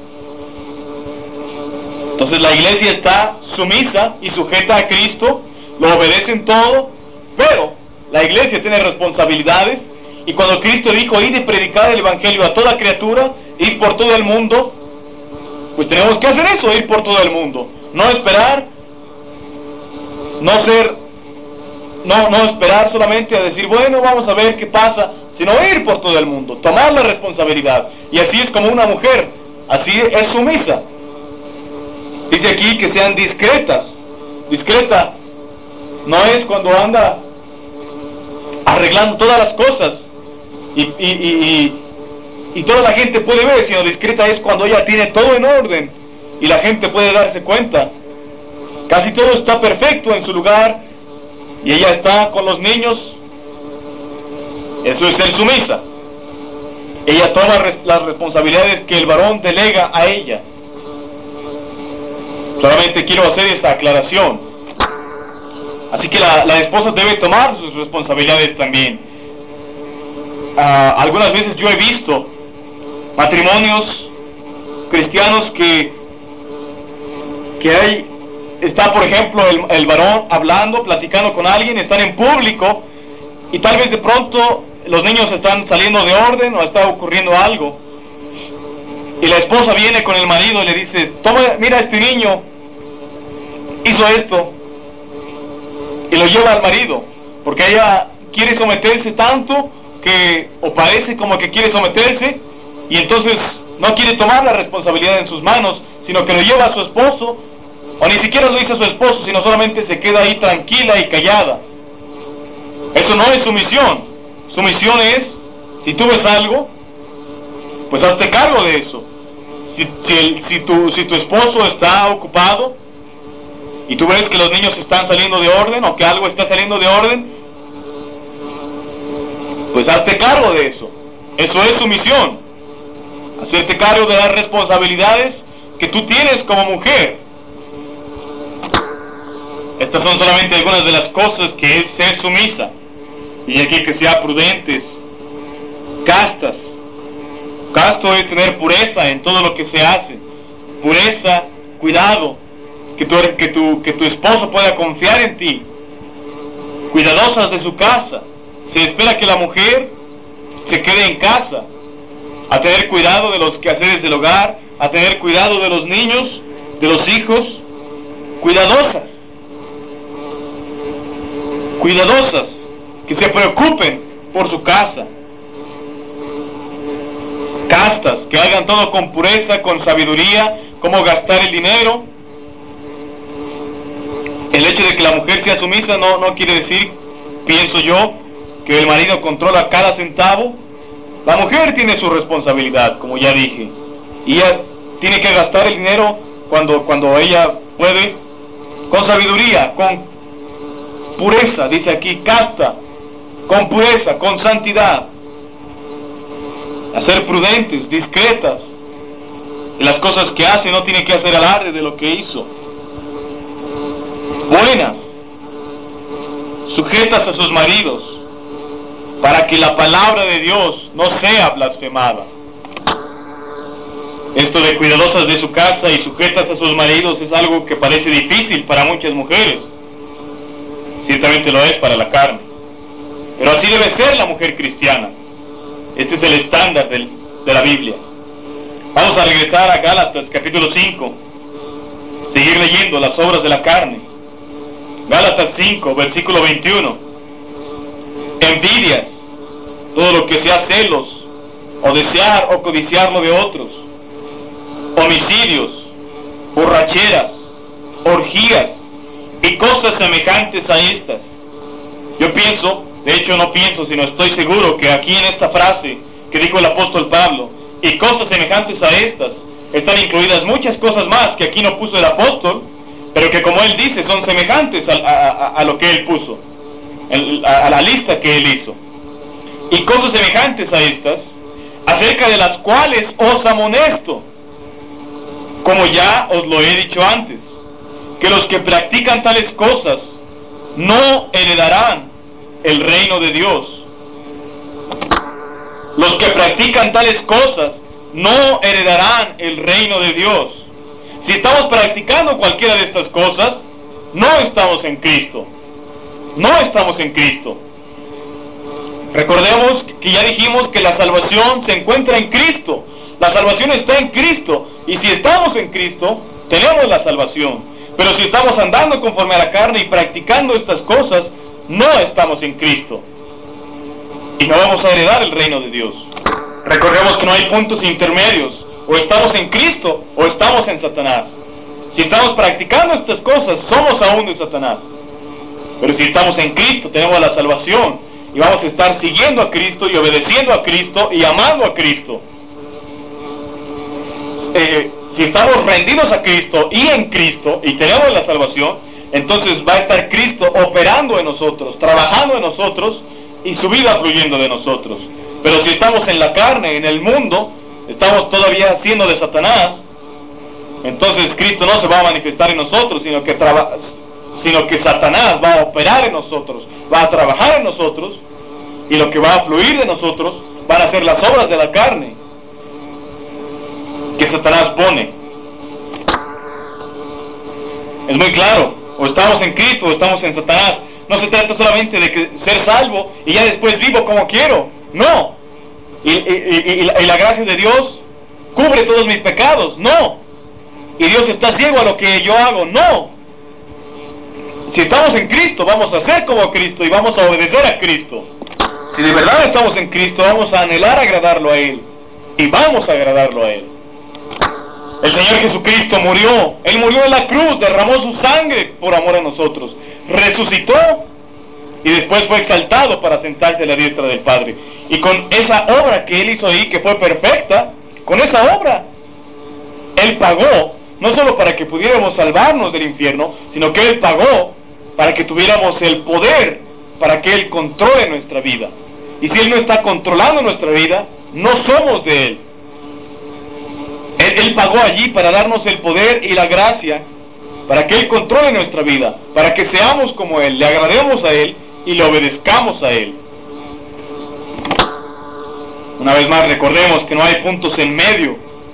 Entonces la iglesia está sumisa y sujeta a Cristo, lo obedecen todo, pero la iglesia tiene responsabilidades. Y cuando Cristo dijo: id y predicad el evangelio a toda criatura, ir por todo el mundo, pues tenemos que hacer eso, ir por todo el mundo. No esperar, no esperar solamente a decir, bueno, vamos a ver qué pasa, sino ir por todo el mundo, tomar la responsabilidad. Y así es como una mujer, así es sumisa. Dice aquí que sean discretas. Discreta no es cuando anda arreglando todas las cosas y toda la gente puede ver, sino discreta es cuando ella tiene todo en orden y la gente puede darse cuenta. Casi todo está perfecto en su lugar y ella está con los niños. Eso es ser sumisa. Ella toma las responsabilidades que el varón delega a ella. Solamente quiero hacer esta aclaración. Así que la esposa debe tomar sus responsabilidades también. Algunas veces yo he visto matrimonios cristianos que está, por ejemplo, el varón hablando, platicando con alguien, están en público y tal vez de pronto los niños están saliendo de orden o está ocurriendo algo. Y la esposa viene con el marido y le dice, toma, mira, este niño hizo esto. Y lo lleva al marido, porque ella quiere someterse tanto que, o parece como que quiere someterse, y entonces no quiere tomar la responsabilidad en sus manos, sino que lo lleva a su esposo, o ni siquiera lo dice a su esposo, sino solamente se queda ahí tranquila y callada. Eso no es sumisión. Sumisión es, si tú ves algo, pues hazte cargo de eso. Si tu esposo está ocupado y tú ves que los niños están saliendo de orden o que algo está saliendo de orden, pues hazte cargo de eso. Eso es sumisión. Hacerte cargo de las responsabilidades que tú tienes como mujer. Estas son solamente algunas de las cosas que es ser sumisa. Y aquí que sea prudentes, castas. Casto es tener pureza en todo lo que se hace. Pureza, cuidado, que tu esposo pueda confiar en ti. Cuidadosas de su casa. Se espera que la mujer se quede en casa, a tener cuidado de los quehaceres del hogar, a tener cuidado de los niños, de los hijos. Cuidadosas. Cuidadosas, que se preocupen por su casa. Castas, que hagan todo con pureza, con sabiduría, cómo gastar el dinero. El hecho de que la mujer sea sumisa no quiere decir, pienso yo, que el marido controla cada centavo. La mujer tiene su responsabilidad, como ya dije, y ella tiene que gastar el dinero cuando ella puede, con sabiduría, con pureza, dice aquí, casta, con pureza, con santidad. A ser prudentes, discretas. En las cosas que hace no tiene que hacer alarde de lo que hizo. Buenas, sujetas a sus maridos, para que la palabra de Dios no sea blasfemada. Esto de cuidadosas de su casa y sujetas a sus maridos es algo que parece difícil para muchas mujeres. Ciertamente lo es para la carne. Pero así debe ser la mujer cristiana. Este es el estándar de la Biblia. Vamos a regresar a Gálatas capítulo 5. Seguir leyendo las obras de la carne. Gálatas 5, versículo 21. Envidias, todo lo que sea celos, o desear o codiciar lo de otros. Homicidios, borracheras, orgías y cosas semejantes a estas. Yo pienso, de hecho no pienso, sino estoy seguro que aquí en esta frase que dijo el apóstol Pablo, y cosas semejantes a estas, están incluidas muchas cosas más que aquí no puso el apóstol, pero que como él dice son semejantes a lo que él puso, a la lista que él hizo. Y cosas semejantes a estas, acerca de las cuales os amonesto, como ya os lo he dicho antes, que los que practican tales cosas no heredarán el reino de Dios. Los que practican tales cosas no heredarán el reino de Dios. Si estamos practicando cualquiera de estas cosas, no estamos en Cristo. No estamos en Cristo. Recordemos que ya dijimos que la salvación se encuentra en Cristo. La salvación está en Cristo, y si estamos en Cristo, tenemos la salvación. Pero si estamos andando conforme a la carne y practicando estas cosas, no estamos en Cristo. Y no vamos a heredar el reino de Dios. Recordemos que no hay puntos intermedios. O estamos en Cristo, o estamos en Satanás. Si estamos practicando estas cosas, somos aún de Satanás. Pero si estamos en Cristo, tenemos la salvación. Y vamos a estar siguiendo a Cristo y obedeciendo a Cristo y amando a Cristo. Si estamos rendidos a Cristo y en Cristo y tenemos la salvación, entonces va a estar Cristo operando en nosotros, trabajando en nosotros y su vida fluyendo de nosotros. Pero si estamos en la carne, en el mundo, estamos todavía siendo de Satanás, entonces Cristo no se va a manifestar en nosotros, sino que Satanás va a operar en nosotros, va a trabajar en nosotros, y lo que va a fluir de nosotros van a ser las obras de la carne que Satanás pone. Es muy claro, o estamos en Cristo o estamos en Satanás. No se trata solamente de ser salvo y ya después vivo como quiero. No. Y la gracia de Dios cubre todos mis pecados. No. Y Dios está ciego a lo que yo hago. No. Si estamos en Cristo, vamos a ser como Cristo y vamos a obedecer a Cristo. Si de verdad estamos en Cristo, vamos a anhelar agradarlo a Él. Y vamos a agradarlo a Él. El Señor Jesucristo murió. Él murió en la cruz, derramó su sangre por amor a nosotros. Resucitó y después fue exaltado para sentarse a la diestra del Padre. Y con esa obra que Él hizo ahí, que fue perfecta, con esa obra, Él pagó, no solo para que pudiéramos salvarnos del infierno, sino que Él pagó para que tuviéramos el poder, para que Él controle nuestra vida. Y si Él no está controlando nuestra vida, no somos de Él. Él pagó allí para darnos el poder y la gracia, para que Él controle nuestra vida, para que seamos como Él, le agrademos a Él y le obedezcamos a Él. Una vez más, recordemos que no hay puntos en medio.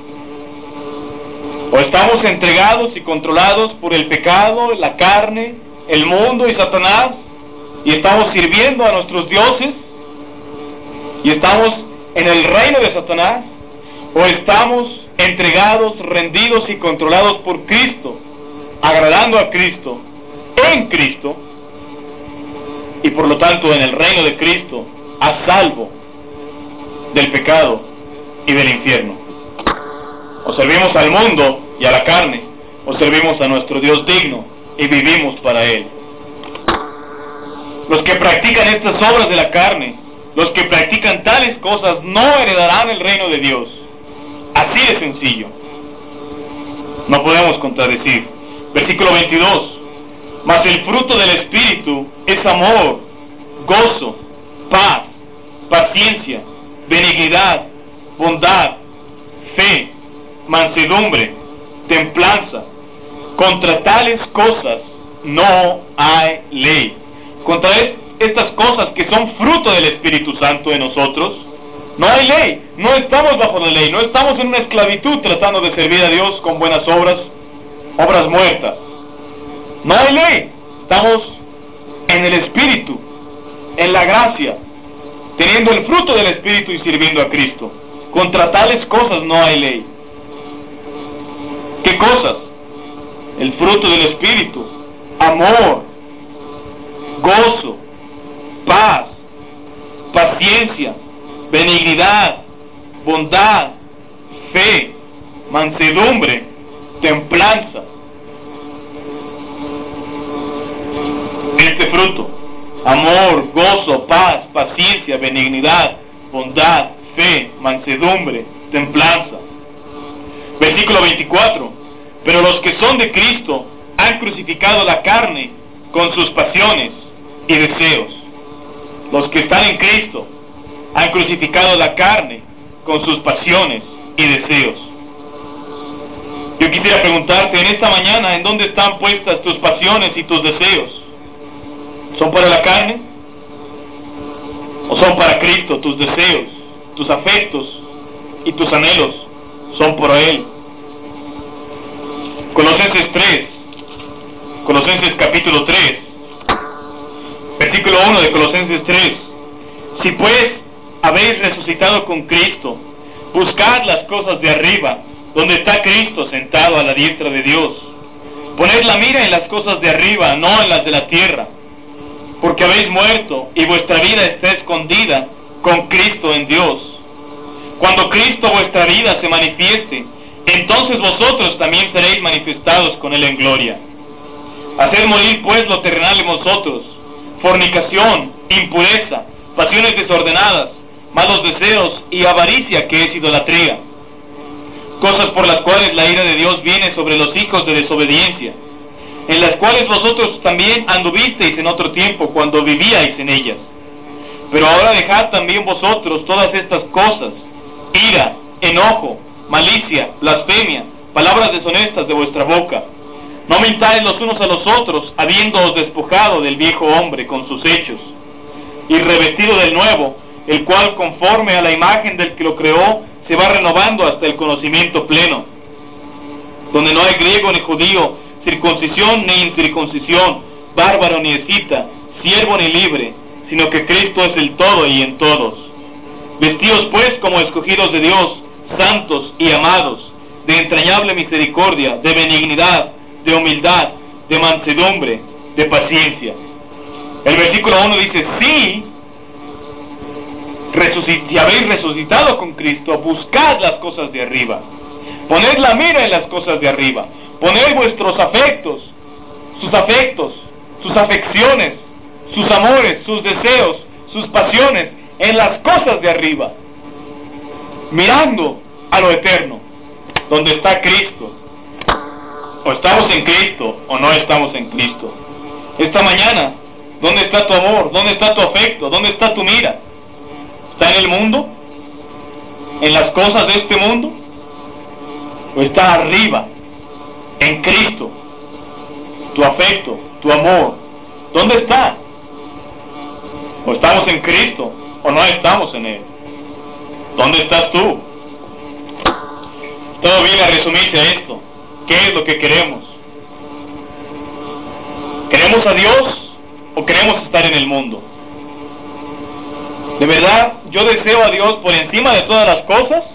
O estamos entregados y controlados por el pecado, la carne, el mundo y Satanás, y estamos sirviendo a nuestros dioses, y estamos en el reino de Satanás, o estamos entregados, rendidos y controlados por Cristo, agradando a Cristo, en Cristo, y por lo tanto en el reino de Cristo, a salvo del pecado y del infierno. O servimos al mundo y a la carne, o servimos a nuestro Dios digno y vivimos para Él. Los que practican estas obras de la carne, los que practican tales cosas, no heredarán el reino de Dios. Así de sencillo. No podemos contradecir. Versículo 22. Mas el fruto del Espíritu es amor, gozo, paz, paciencia, benignidad, bondad, fe, mansedumbre, templanza. Contra tales cosas no hay ley. Contra estas cosas que son fruto del Espíritu Santo en nosotros, no hay ley. No estamos bajo la ley, no estamos en una esclavitud tratando de servir a Dios con buenas obras, obras muertas. No hay ley. Estamos en el Espíritu, en la gracia, teniendo el fruto del Espíritu y sirviendo a Cristo. Contra tales cosas no hay ley. ¿Qué cosas? El fruto del Espíritu: amor, gozo, paz, paciencia, benignidad, bondad, fe, mansedumbre, templanza. Este fruto: amor, gozo, paz, paciencia, benignidad, bondad, fe, mansedumbre, templanza. Versículo 24. Pero los que son de Cristo han crucificado la carne con sus pasiones y deseos. Los que están en Cristo han crucificado la carne con sus pasiones y deseos. Yo quisiera preguntarte en esta mañana, ¿en dónde están puestas tus pasiones y tus deseos? ¿Son para la carne? ¿O son para Cristo? Tus deseos, tus afectos y tus anhelos son por Él. Colosenses 3, Colosenses capítulo 3, versículo 1 de Colosenses 3. Si pues habéis resucitado con Cristo, Buscad las cosas de arriba, donde está Cristo sentado a la diestra de Dios. Poned la mira en las cosas de arriba, no en las de la tierra, porque habéis muerto y vuestra vida está escondida con Cristo en Dios. Cuando Cristo vuestra vida se manifieste, entonces vosotros también seréis manifestados con Él en gloria. Haced morir pues lo terrenal en vosotros: fornicación, impureza, pasiones desordenadas, malos deseos y avaricia, que es idolatría. Cosas por las cuales la ira de Dios viene sobre los hijos de desobediencia, en las cuales vosotros también anduvisteis en otro tiempo cuando vivíais en ellas. Pero ahora dejad también vosotros todas estas cosas: ira, enojo, malicia, blasfemia, palabras deshonestas de vuestra boca. No mintáis los unos a los otros, habiéndoos despojado del viejo hombre con sus hechos, y revestido del nuevo, el cual conforme a la imagen del que lo creó, se va renovando hasta el conocimiento pleno, donde no hay griego ni judío, circuncisión ni incircuncisión, bárbaro ni escita, siervo ni libre, sino que Cristo es el todo y en todos. Vestidos pues como escogidos de Dios, santos y amados, de entrañable misericordia, de benignidad, de humildad, de mansedumbre, de paciencia. El versículo 1 dice: sí, si habéis resucitado con Cristo, buscad las cosas de arriba. Poned la mira en las cosas de arriba. Poned vuestros afectos, sus afecciones, sus amores, sus deseos, sus pasiones en las cosas de arriba, mirando a lo eterno, donde está Cristo. O estamos en Cristo o no estamos en Cristo. Esta mañana, ¿dónde está tu amor? ¿Dónde está tu afecto? ¿Dónde está tu mira? ¿Está en el mundo? ¿En las cosas de este mundo? ¿O está arriba, en Cristo? Tu afecto, tu amor, ¿dónde está? ¿O estamos en Cristo o no estamos en Él? ¿Dónde estás tú? Todo viene a resumirse a esto. ¿Qué es lo que queremos? ¿Queremos a Dios o queremos estar en el mundo? ¿De verdad yo deseo a Dios por encima de todas las cosas?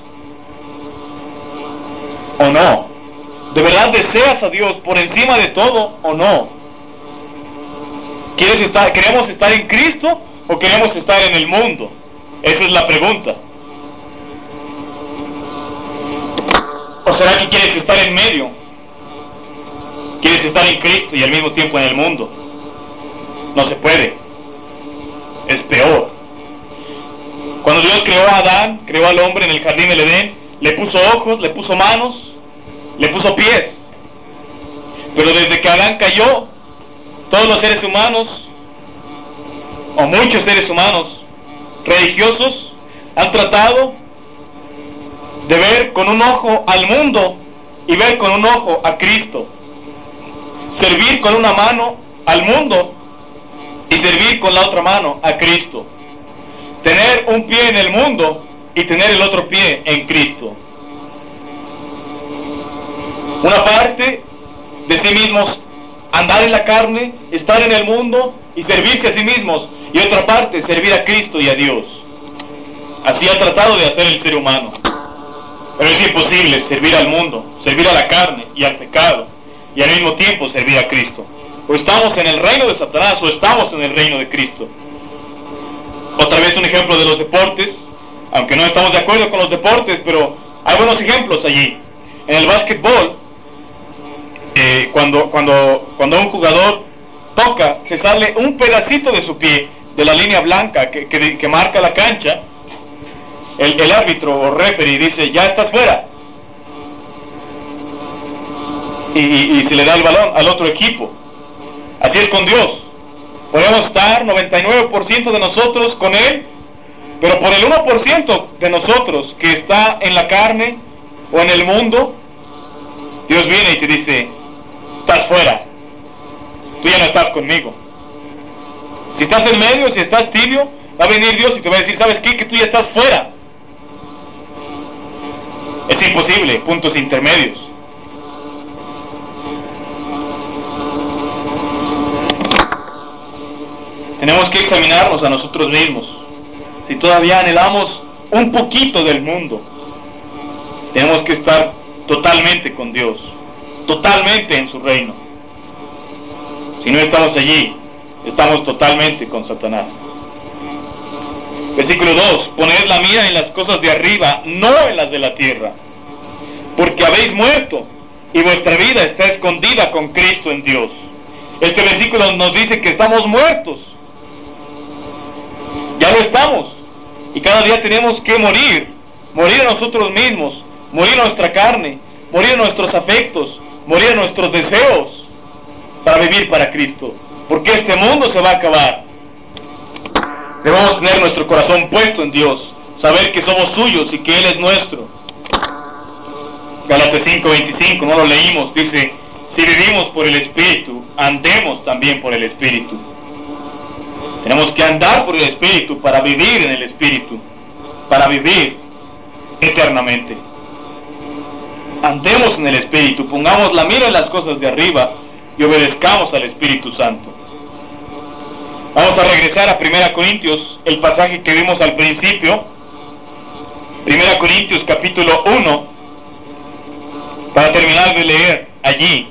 ¿O no? ¿De verdad deseas a Dios por encima de todo o no? ¿Queremos estar en Cristo o queremos estar en el mundo? Esa es la pregunta. ¿O será que quieres estar en medio? ¿Quieres estar en Cristo y al mismo tiempo en el mundo? No se puede. Es peor. Cuando Dios creó a Adán, creó al hombre en el jardín del Edén, le puso ojos, le puso manos, le puso pies. Pero desde que Adán cayó, todos los seres humanos, o muchos seres humanos religiosos, han tratado de ver con un ojo al mundo y ver con un ojo a Cristo. Servir con una mano al mundo y servir con la otra mano a Cristo. Tener un pie en el mundo y tener el otro pie en Cristo. Una parte de sí mismos andar en la carne, estar en el mundo y servirse a sí mismos, y otra parte servir a Cristo y a Dios. Así ha tratado de hacer el ser humano. Pero es imposible servir al mundo, servir a la carne y al pecado, y al mismo tiempo servir a Cristo. O estamos en el reino de Satanás o estamos en el reino de Cristo. Otra vez un ejemplo de los deportes, aunque no estamos de acuerdo con los deportes, pero hay buenos ejemplos allí. En el básquetbol, cuando un jugador toca, se sale un pedacito de su pie de la línea blanca que marca la cancha, el árbitro o referee dice: ya estás fuera, y se le da el balón al otro equipo. Así es con Dios. Podemos estar 99% de nosotros con Él, pero por el 1% de nosotros que está en la carne o en el mundo, Dios viene y te dice: estás fuera, tú ya no estás conmigo. Si estás en medio, si estás tibio, va a venir Dios y te va a decir: ¿sabes qué? Que tú ya estás fuera. Es imposible, puntos intermedios. Tenemos que examinarnos a nosotros mismos, si todavía anhelamos un poquito del mundo, Tenemos que estar totalmente con Dios, totalmente en su reino. Si no estamos allí, estamos totalmente con Satanás. Versículo 2: poned la mira en las cosas de arriba, no en las de la tierra, porque habéis muerto, y vuestra vida está escondida con Cristo en Dios. Este versículo nos dice que estamos muertos. Ya lo estamos. Y cada día tenemos que morir a nosotros mismos, morir a nuestra carne, morir a nuestros afectos, morir a nuestros deseos, para vivir para Cristo. Porque este mundo se va a acabar. Debemos tener nuestro corazón puesto en Dios, saber que somos suyos y que Él es nuestro. Gálatas 5:25, no lo leímos, dice: si vivimos por el Espíritu, andemos también por el Espíritu. Tenemos que andar por el Espíritu para vivir en el Espíritu, para vivir eternamente. Andemos en el Espíritu, pongamos la mira en las cosas de arriba y obedezcamos al Espíritu Santo. Vamos a regresar a 1 Corintios, el pasaje que vimos al principio. 1 Corintios capítulo 1, para terminar de leer allí.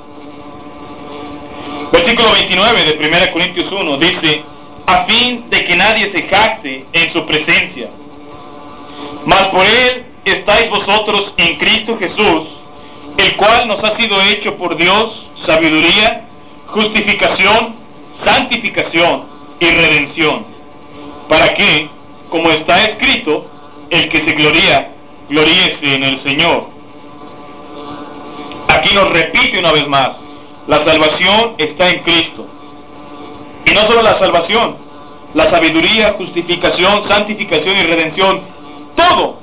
Versículo 29 de 1 Corintios 1 dice: a fin de que nadie se jacte en su presencia, mas por Él estáis vosotros en Cristo Jesús, el cual nos ha sido hecho por Dios sabiduría, justificación, santificación y redención, para que, como está escrito, el que se gloría, gloríese en el Señor. Aquí nos repite una vez más: la salvación está en Cristo. Y no solo la salvación, la sabiduría, justificación, santificación y redención, todo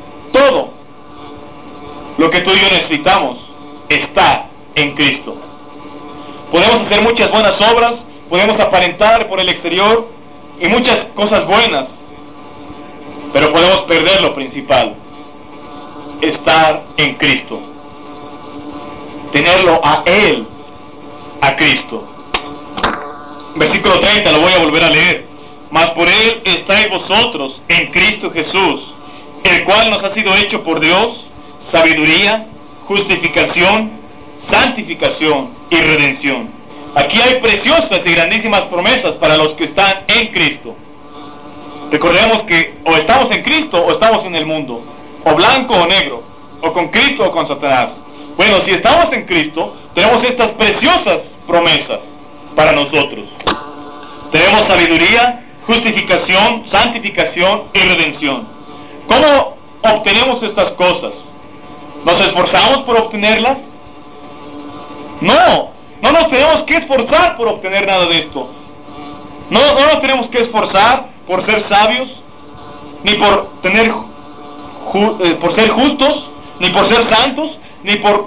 lo que tú y yo necesitamos está en Cristo. Podemos hacer muchas buenas obras, podemos aparentar por el exterior y muchas cosas buenas, pero podemos perder lo principal: estar en Cristo, tenerlo a Él, a Cristo. Versículo 30, lo voy a volver a leer: mas por Él estáis vosotros en Cristo Jesús, el cual nos ha sido hecho por Dios sabiduría, justificación, santificación y redención. Aquí hay preciosas y grandísimas promesas para los que están en Cristo. Recordemos que o estamos en Cristo o estamos en el mundo, o blanco o negro, o con Cristo o con Satanás. Bueno, si estamos en Cristo, tenemos estas preciosas promesas para nosotros. Tenemos sabiduría, justificación, santificación y redención. ¿Cómo obtenemos estas cosas? ¿Nos esforzamos por obtenerlas? No nos tenemos que esforzar por obtener nada de esto. No nos tenemos que esforzar por ser sabios, ni por ser justos, ni por ser santos, ni por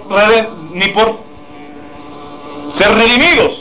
ser redimidos.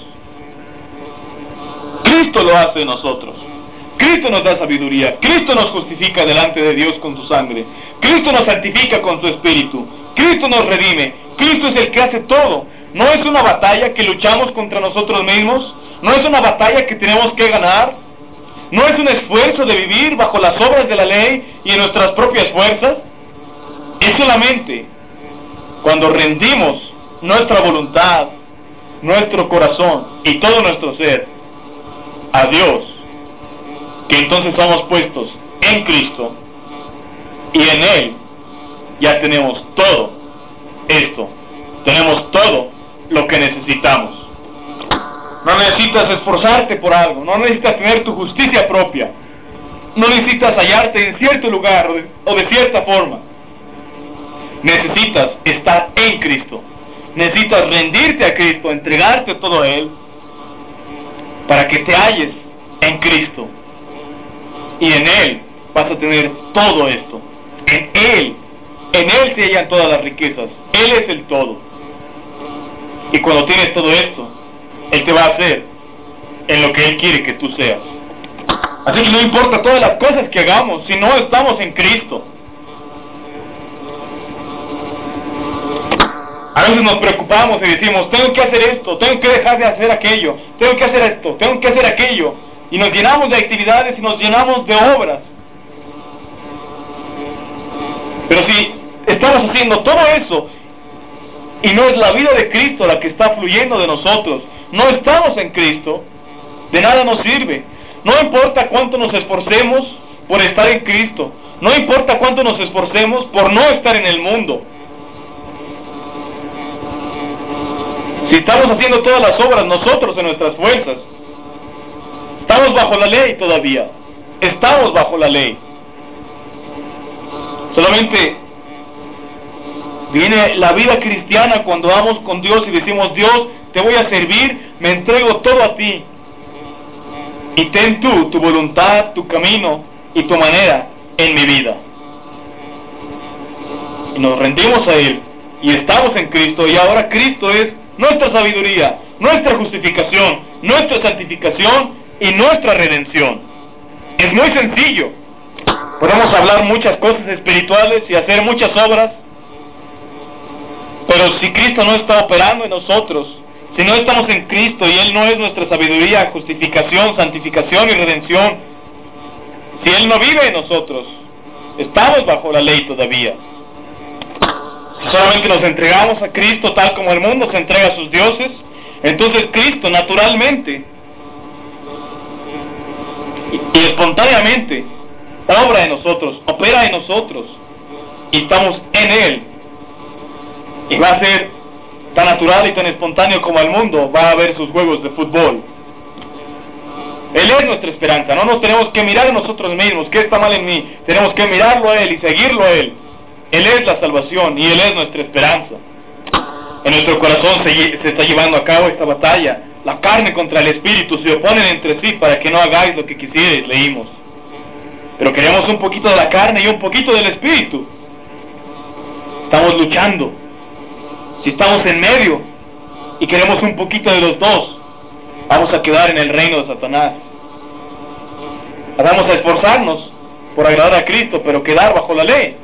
Cristo lo hace en nosotros. Cristo nos da sabiduría. Cristo nos justifica delante de Dios con su sangre. Cristo nos santifica con su Espíritu. Cristo nos redime. Cristo es el que hace todo. No es una batalla que luchamos contra nosotros mismos. No es una batalla que tenemos que ganar. No es un esfuerzo de vivir bajo las obras de la ley y en nuestras propias fuerzas. Es solamente cuando rendimos nuestra voluntad, nuestro corazón y todo nuestro ser a Dios, que entonces somos puestos en Cristo, y en Él ya tenemos todo esto, tenemos todo lo que necesitamos. No necesitas esforzarte por algo, no necesitas tener tu justicia propia, no necesitas hallarte en cierto lugar o de cierta forma. Necesitas estar en Cristo, necesitas rendirte a Cristo, entregarte todo a Él, para que te halles en Cristo. Y en Él vas a tener todo esto. En Él se hallan todas las riquezas. Él es el todo. Y cuando tienes todo esto, Él te va a hacer en lo que Él quiere que tú seas. Así que no importa todas las cosas que hagamos, si no estamos en Cristo. A veces nos preocupamos y decimos: tengo que hacer esto, tengo que dejar de hacer aquello, tengo que hacer esto, tengo que hacer aquello. Y nos llenamos de actividades y nos llenamos de obras. Pero si estamos haciendo todo eso y no es la vida de Cristo la que está fluyendo de nosotros, no estamos en Cristo, de nada nos sirve. No importa cuánto nos esforcemos por estar en Cristo, no importa cuánto nos esforcemos por no estar en el mundo. Si estamos haciendo todas las obras nosotros en nuestras fuerzas, estamos bajo la ley todavía, estamos bajo la ley. Solamente viene la vida cristiana cuando vamos con Dios y decimos: Dios, te voy a servir, me entrego todo a ti, y ten tú tu voluntad, tu camino y tu manera en mi vida. Y nos rendimos a Él, y estamos en Cristo, y ahora Cristo es nuestra sabiduría, nuestra justificación, nuestra santificación y nuestra redención. Es muy sencillo. Podemos hablar muchas cosas espirituales y hacer muchas obras, pero si Cristo no está operando en nosotros, si no estamos en Cristo y Él no es nuestra sabiduría, justificación, santificación y redención, si Él no vive en nosotros, estamos bajo la ley todavía. Si solamente nos entregamos a Cristo tal como el mundo se entrega a sus dioses, entonces Cristo naturalmente y espontáneamente obra en nosotros, opera en nosotros, y estamos en Él. Y va a ser tan natural y tan espontáneo como el mundo va a ver sus juegos de fútbol. Él es nuestra esperanza, no nos tenemos que mirar a nosotros mismos, ¿qué está mal en mí? Tenemos que mirarlo a Él y seguirlo a Él. Él es la salvación y Él es nuestra esperanza. En nuestro corazón se está llevando a cabo esta batalla. La carne contra el espíritu se oponen entre sí para que no hagáis lo que quisierais, leímos. Pero queremos un poquito de la carne y un poquito del espíritu. Estamos luchando. Si estamos en medio y queremos un poquito de los dos, vamos a quedar en el reino de Satanás. Vamos a esforzarnos por agradar a Cristo, pero quedar bajo la ley.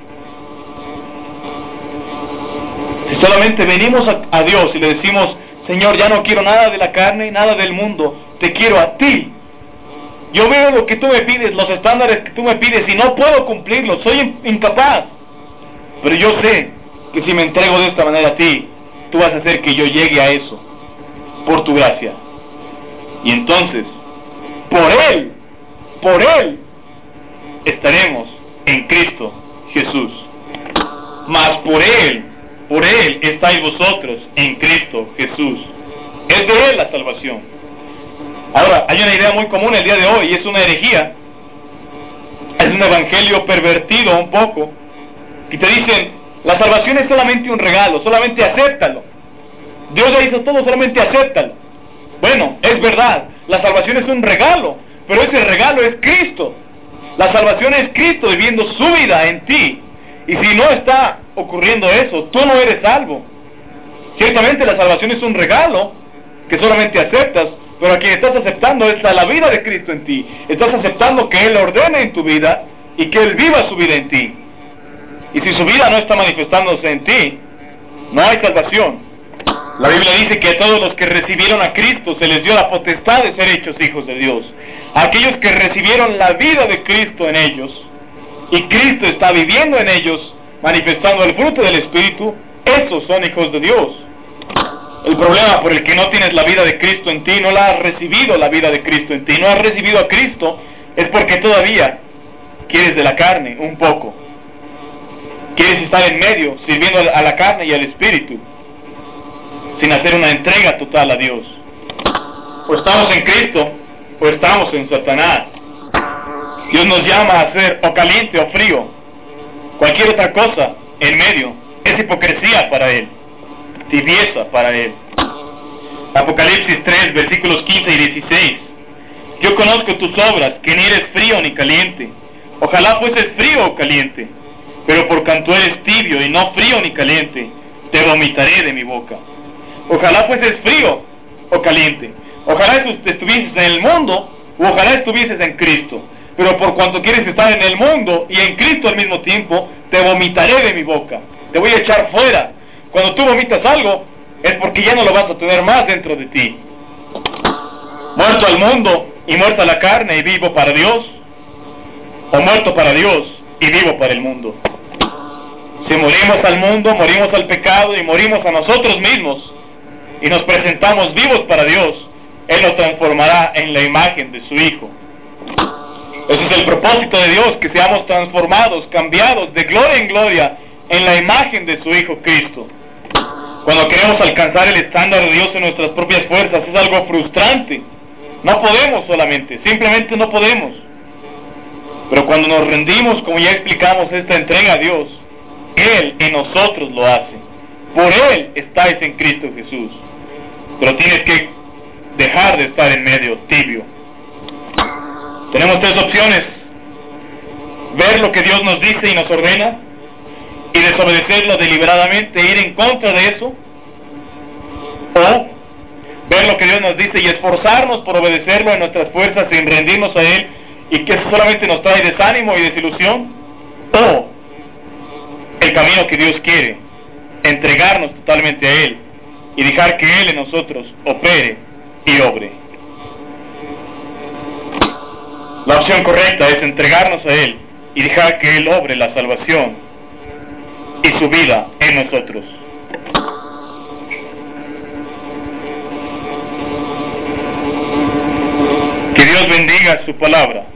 Si solamente venimos a Dios y le decimos: Señor, ya no quiero nada de la carne, nada del mundo, te quiero a ti. Yo veo lo que tú me pides, los estándares que tú me pides, y no puedo cumplirlos, soy incapaz. Pero yo sé que si me entrego de esta manera a ti, tú vas a hacer que yo llegue a eso, por tu gracia. Y entonces, por Él, estaremos en Cristo Jesús. Mas por Él estáis vosotros en Cristo Jesús. Es de Él la salvación. Ahora, hay una idea muy común el día de hoy, y es una herejía. Es un evangelio pervertido un poco, y te dicen: la salvación es solamente un regalo, solamente acéptalo. Dios ya hizo todo, solamente acéptalo. Bueno, es verdad, la salvación es un regalo, pero ese regalo es Cristo. La salvación es Cristo viviendo su vida en ti. Y si no está ocurriendo eso, tú no eres salvo. Ciertamente la salvación es un regalo que solamente aceptas, pero a quien estás aceptando es a la vida de Cristo en ti. Estás aceptando que Él ordene en tu vida y que Él viva su vida en ti. Y si su vida no está manifestándose en ti, no hay salvación. La Biblia dice que a todos los que recibieron a Cristo se les dio la potestad de ser hechos hijos de Dios. A aquellos que recibieron la vida de Cristo en ellos, y Cristo está viviendo en ellos, manifestando el fruto del Espíritu, esos son hijos de Dios. El problema por el que no tienes la vida de Cristo en ti, no la has recibido la vida de Cristo en ti, no has recibido a Cristo, es porque todavía quieres de la carne un poco. Quieres estar en medio, sirviendo a la carne y al Espíritu, sin hacer una entrega total a Dios. O estamos en Cristo, o estamos en Satanás. Dios nos llama a ser o caliente o frío. Cualquier otra cosa en medio es hipocresía para Él, tibieza para Él. Apocalipsis 3, versículos 15 y 16. Yo conozco tus obras, que ni eres frío ni caliente. Ojalá fueses frío o caliente, pero por cuanto eres tibio y no frío ni caliente, te vomitaré de mi boca. Ojalá fueses frío o caliente. Ojalá estuvieses en el mundo, o ojalá estuvieses en Cristo. Pero por cuanto quieres estar en el mundo y en Cristo al mismo tiempo, te vomitaré de mi boca. Te voy a echar fuera. Cuando tú vomitas algo, es porque ya no lo vas a tener más dentro de ti. Muerto al mundo y muerto a la carne y vivo para Dios, o muerto para Dios y vivo para el mundo. Si morimos al mundo, morimos al pecado y morimos a nosotros mismos y nos presentamos vivos para Dios, Él nos transformará en la imagen de su Hijo. Ese es el propósito de Dios, que seamos transformados, cambiados de gloria en gloria en la imagen de su Hijo Cristo. Cuando queremos alcanzar el estándar de Dios en nuestras propias fuerzas, es algo frustrante. No podemos solamente, simplemente no podemos. Pero cuando nos rendimos, como ya explicamos, esta entrega a Dios, Él en nosotros lo hace. Por Él estáis en Cristo Jesús. Pero tienes que dejar de estar en medio tibio. Tenemos tres opciones: ver lo que Dios nos dice y nos ordena, y desobedecerlo deliberadamente, ir en contra de eso, o ver lo que Dios nos dice y esforzarnos por obedecerlo en nuestras fuerzas sin rendirnos a Él, y que eso solamente nos trae desánimo y desilusión, o el camino que Dios quiere, entregarnos totalmente a Él y dejar que Él en nosotros opere y obre. La opción correcta es entregarnos a Él y dejar que Él obre la salvación y su vida en nosotros. Que Dios bendiga su palabra.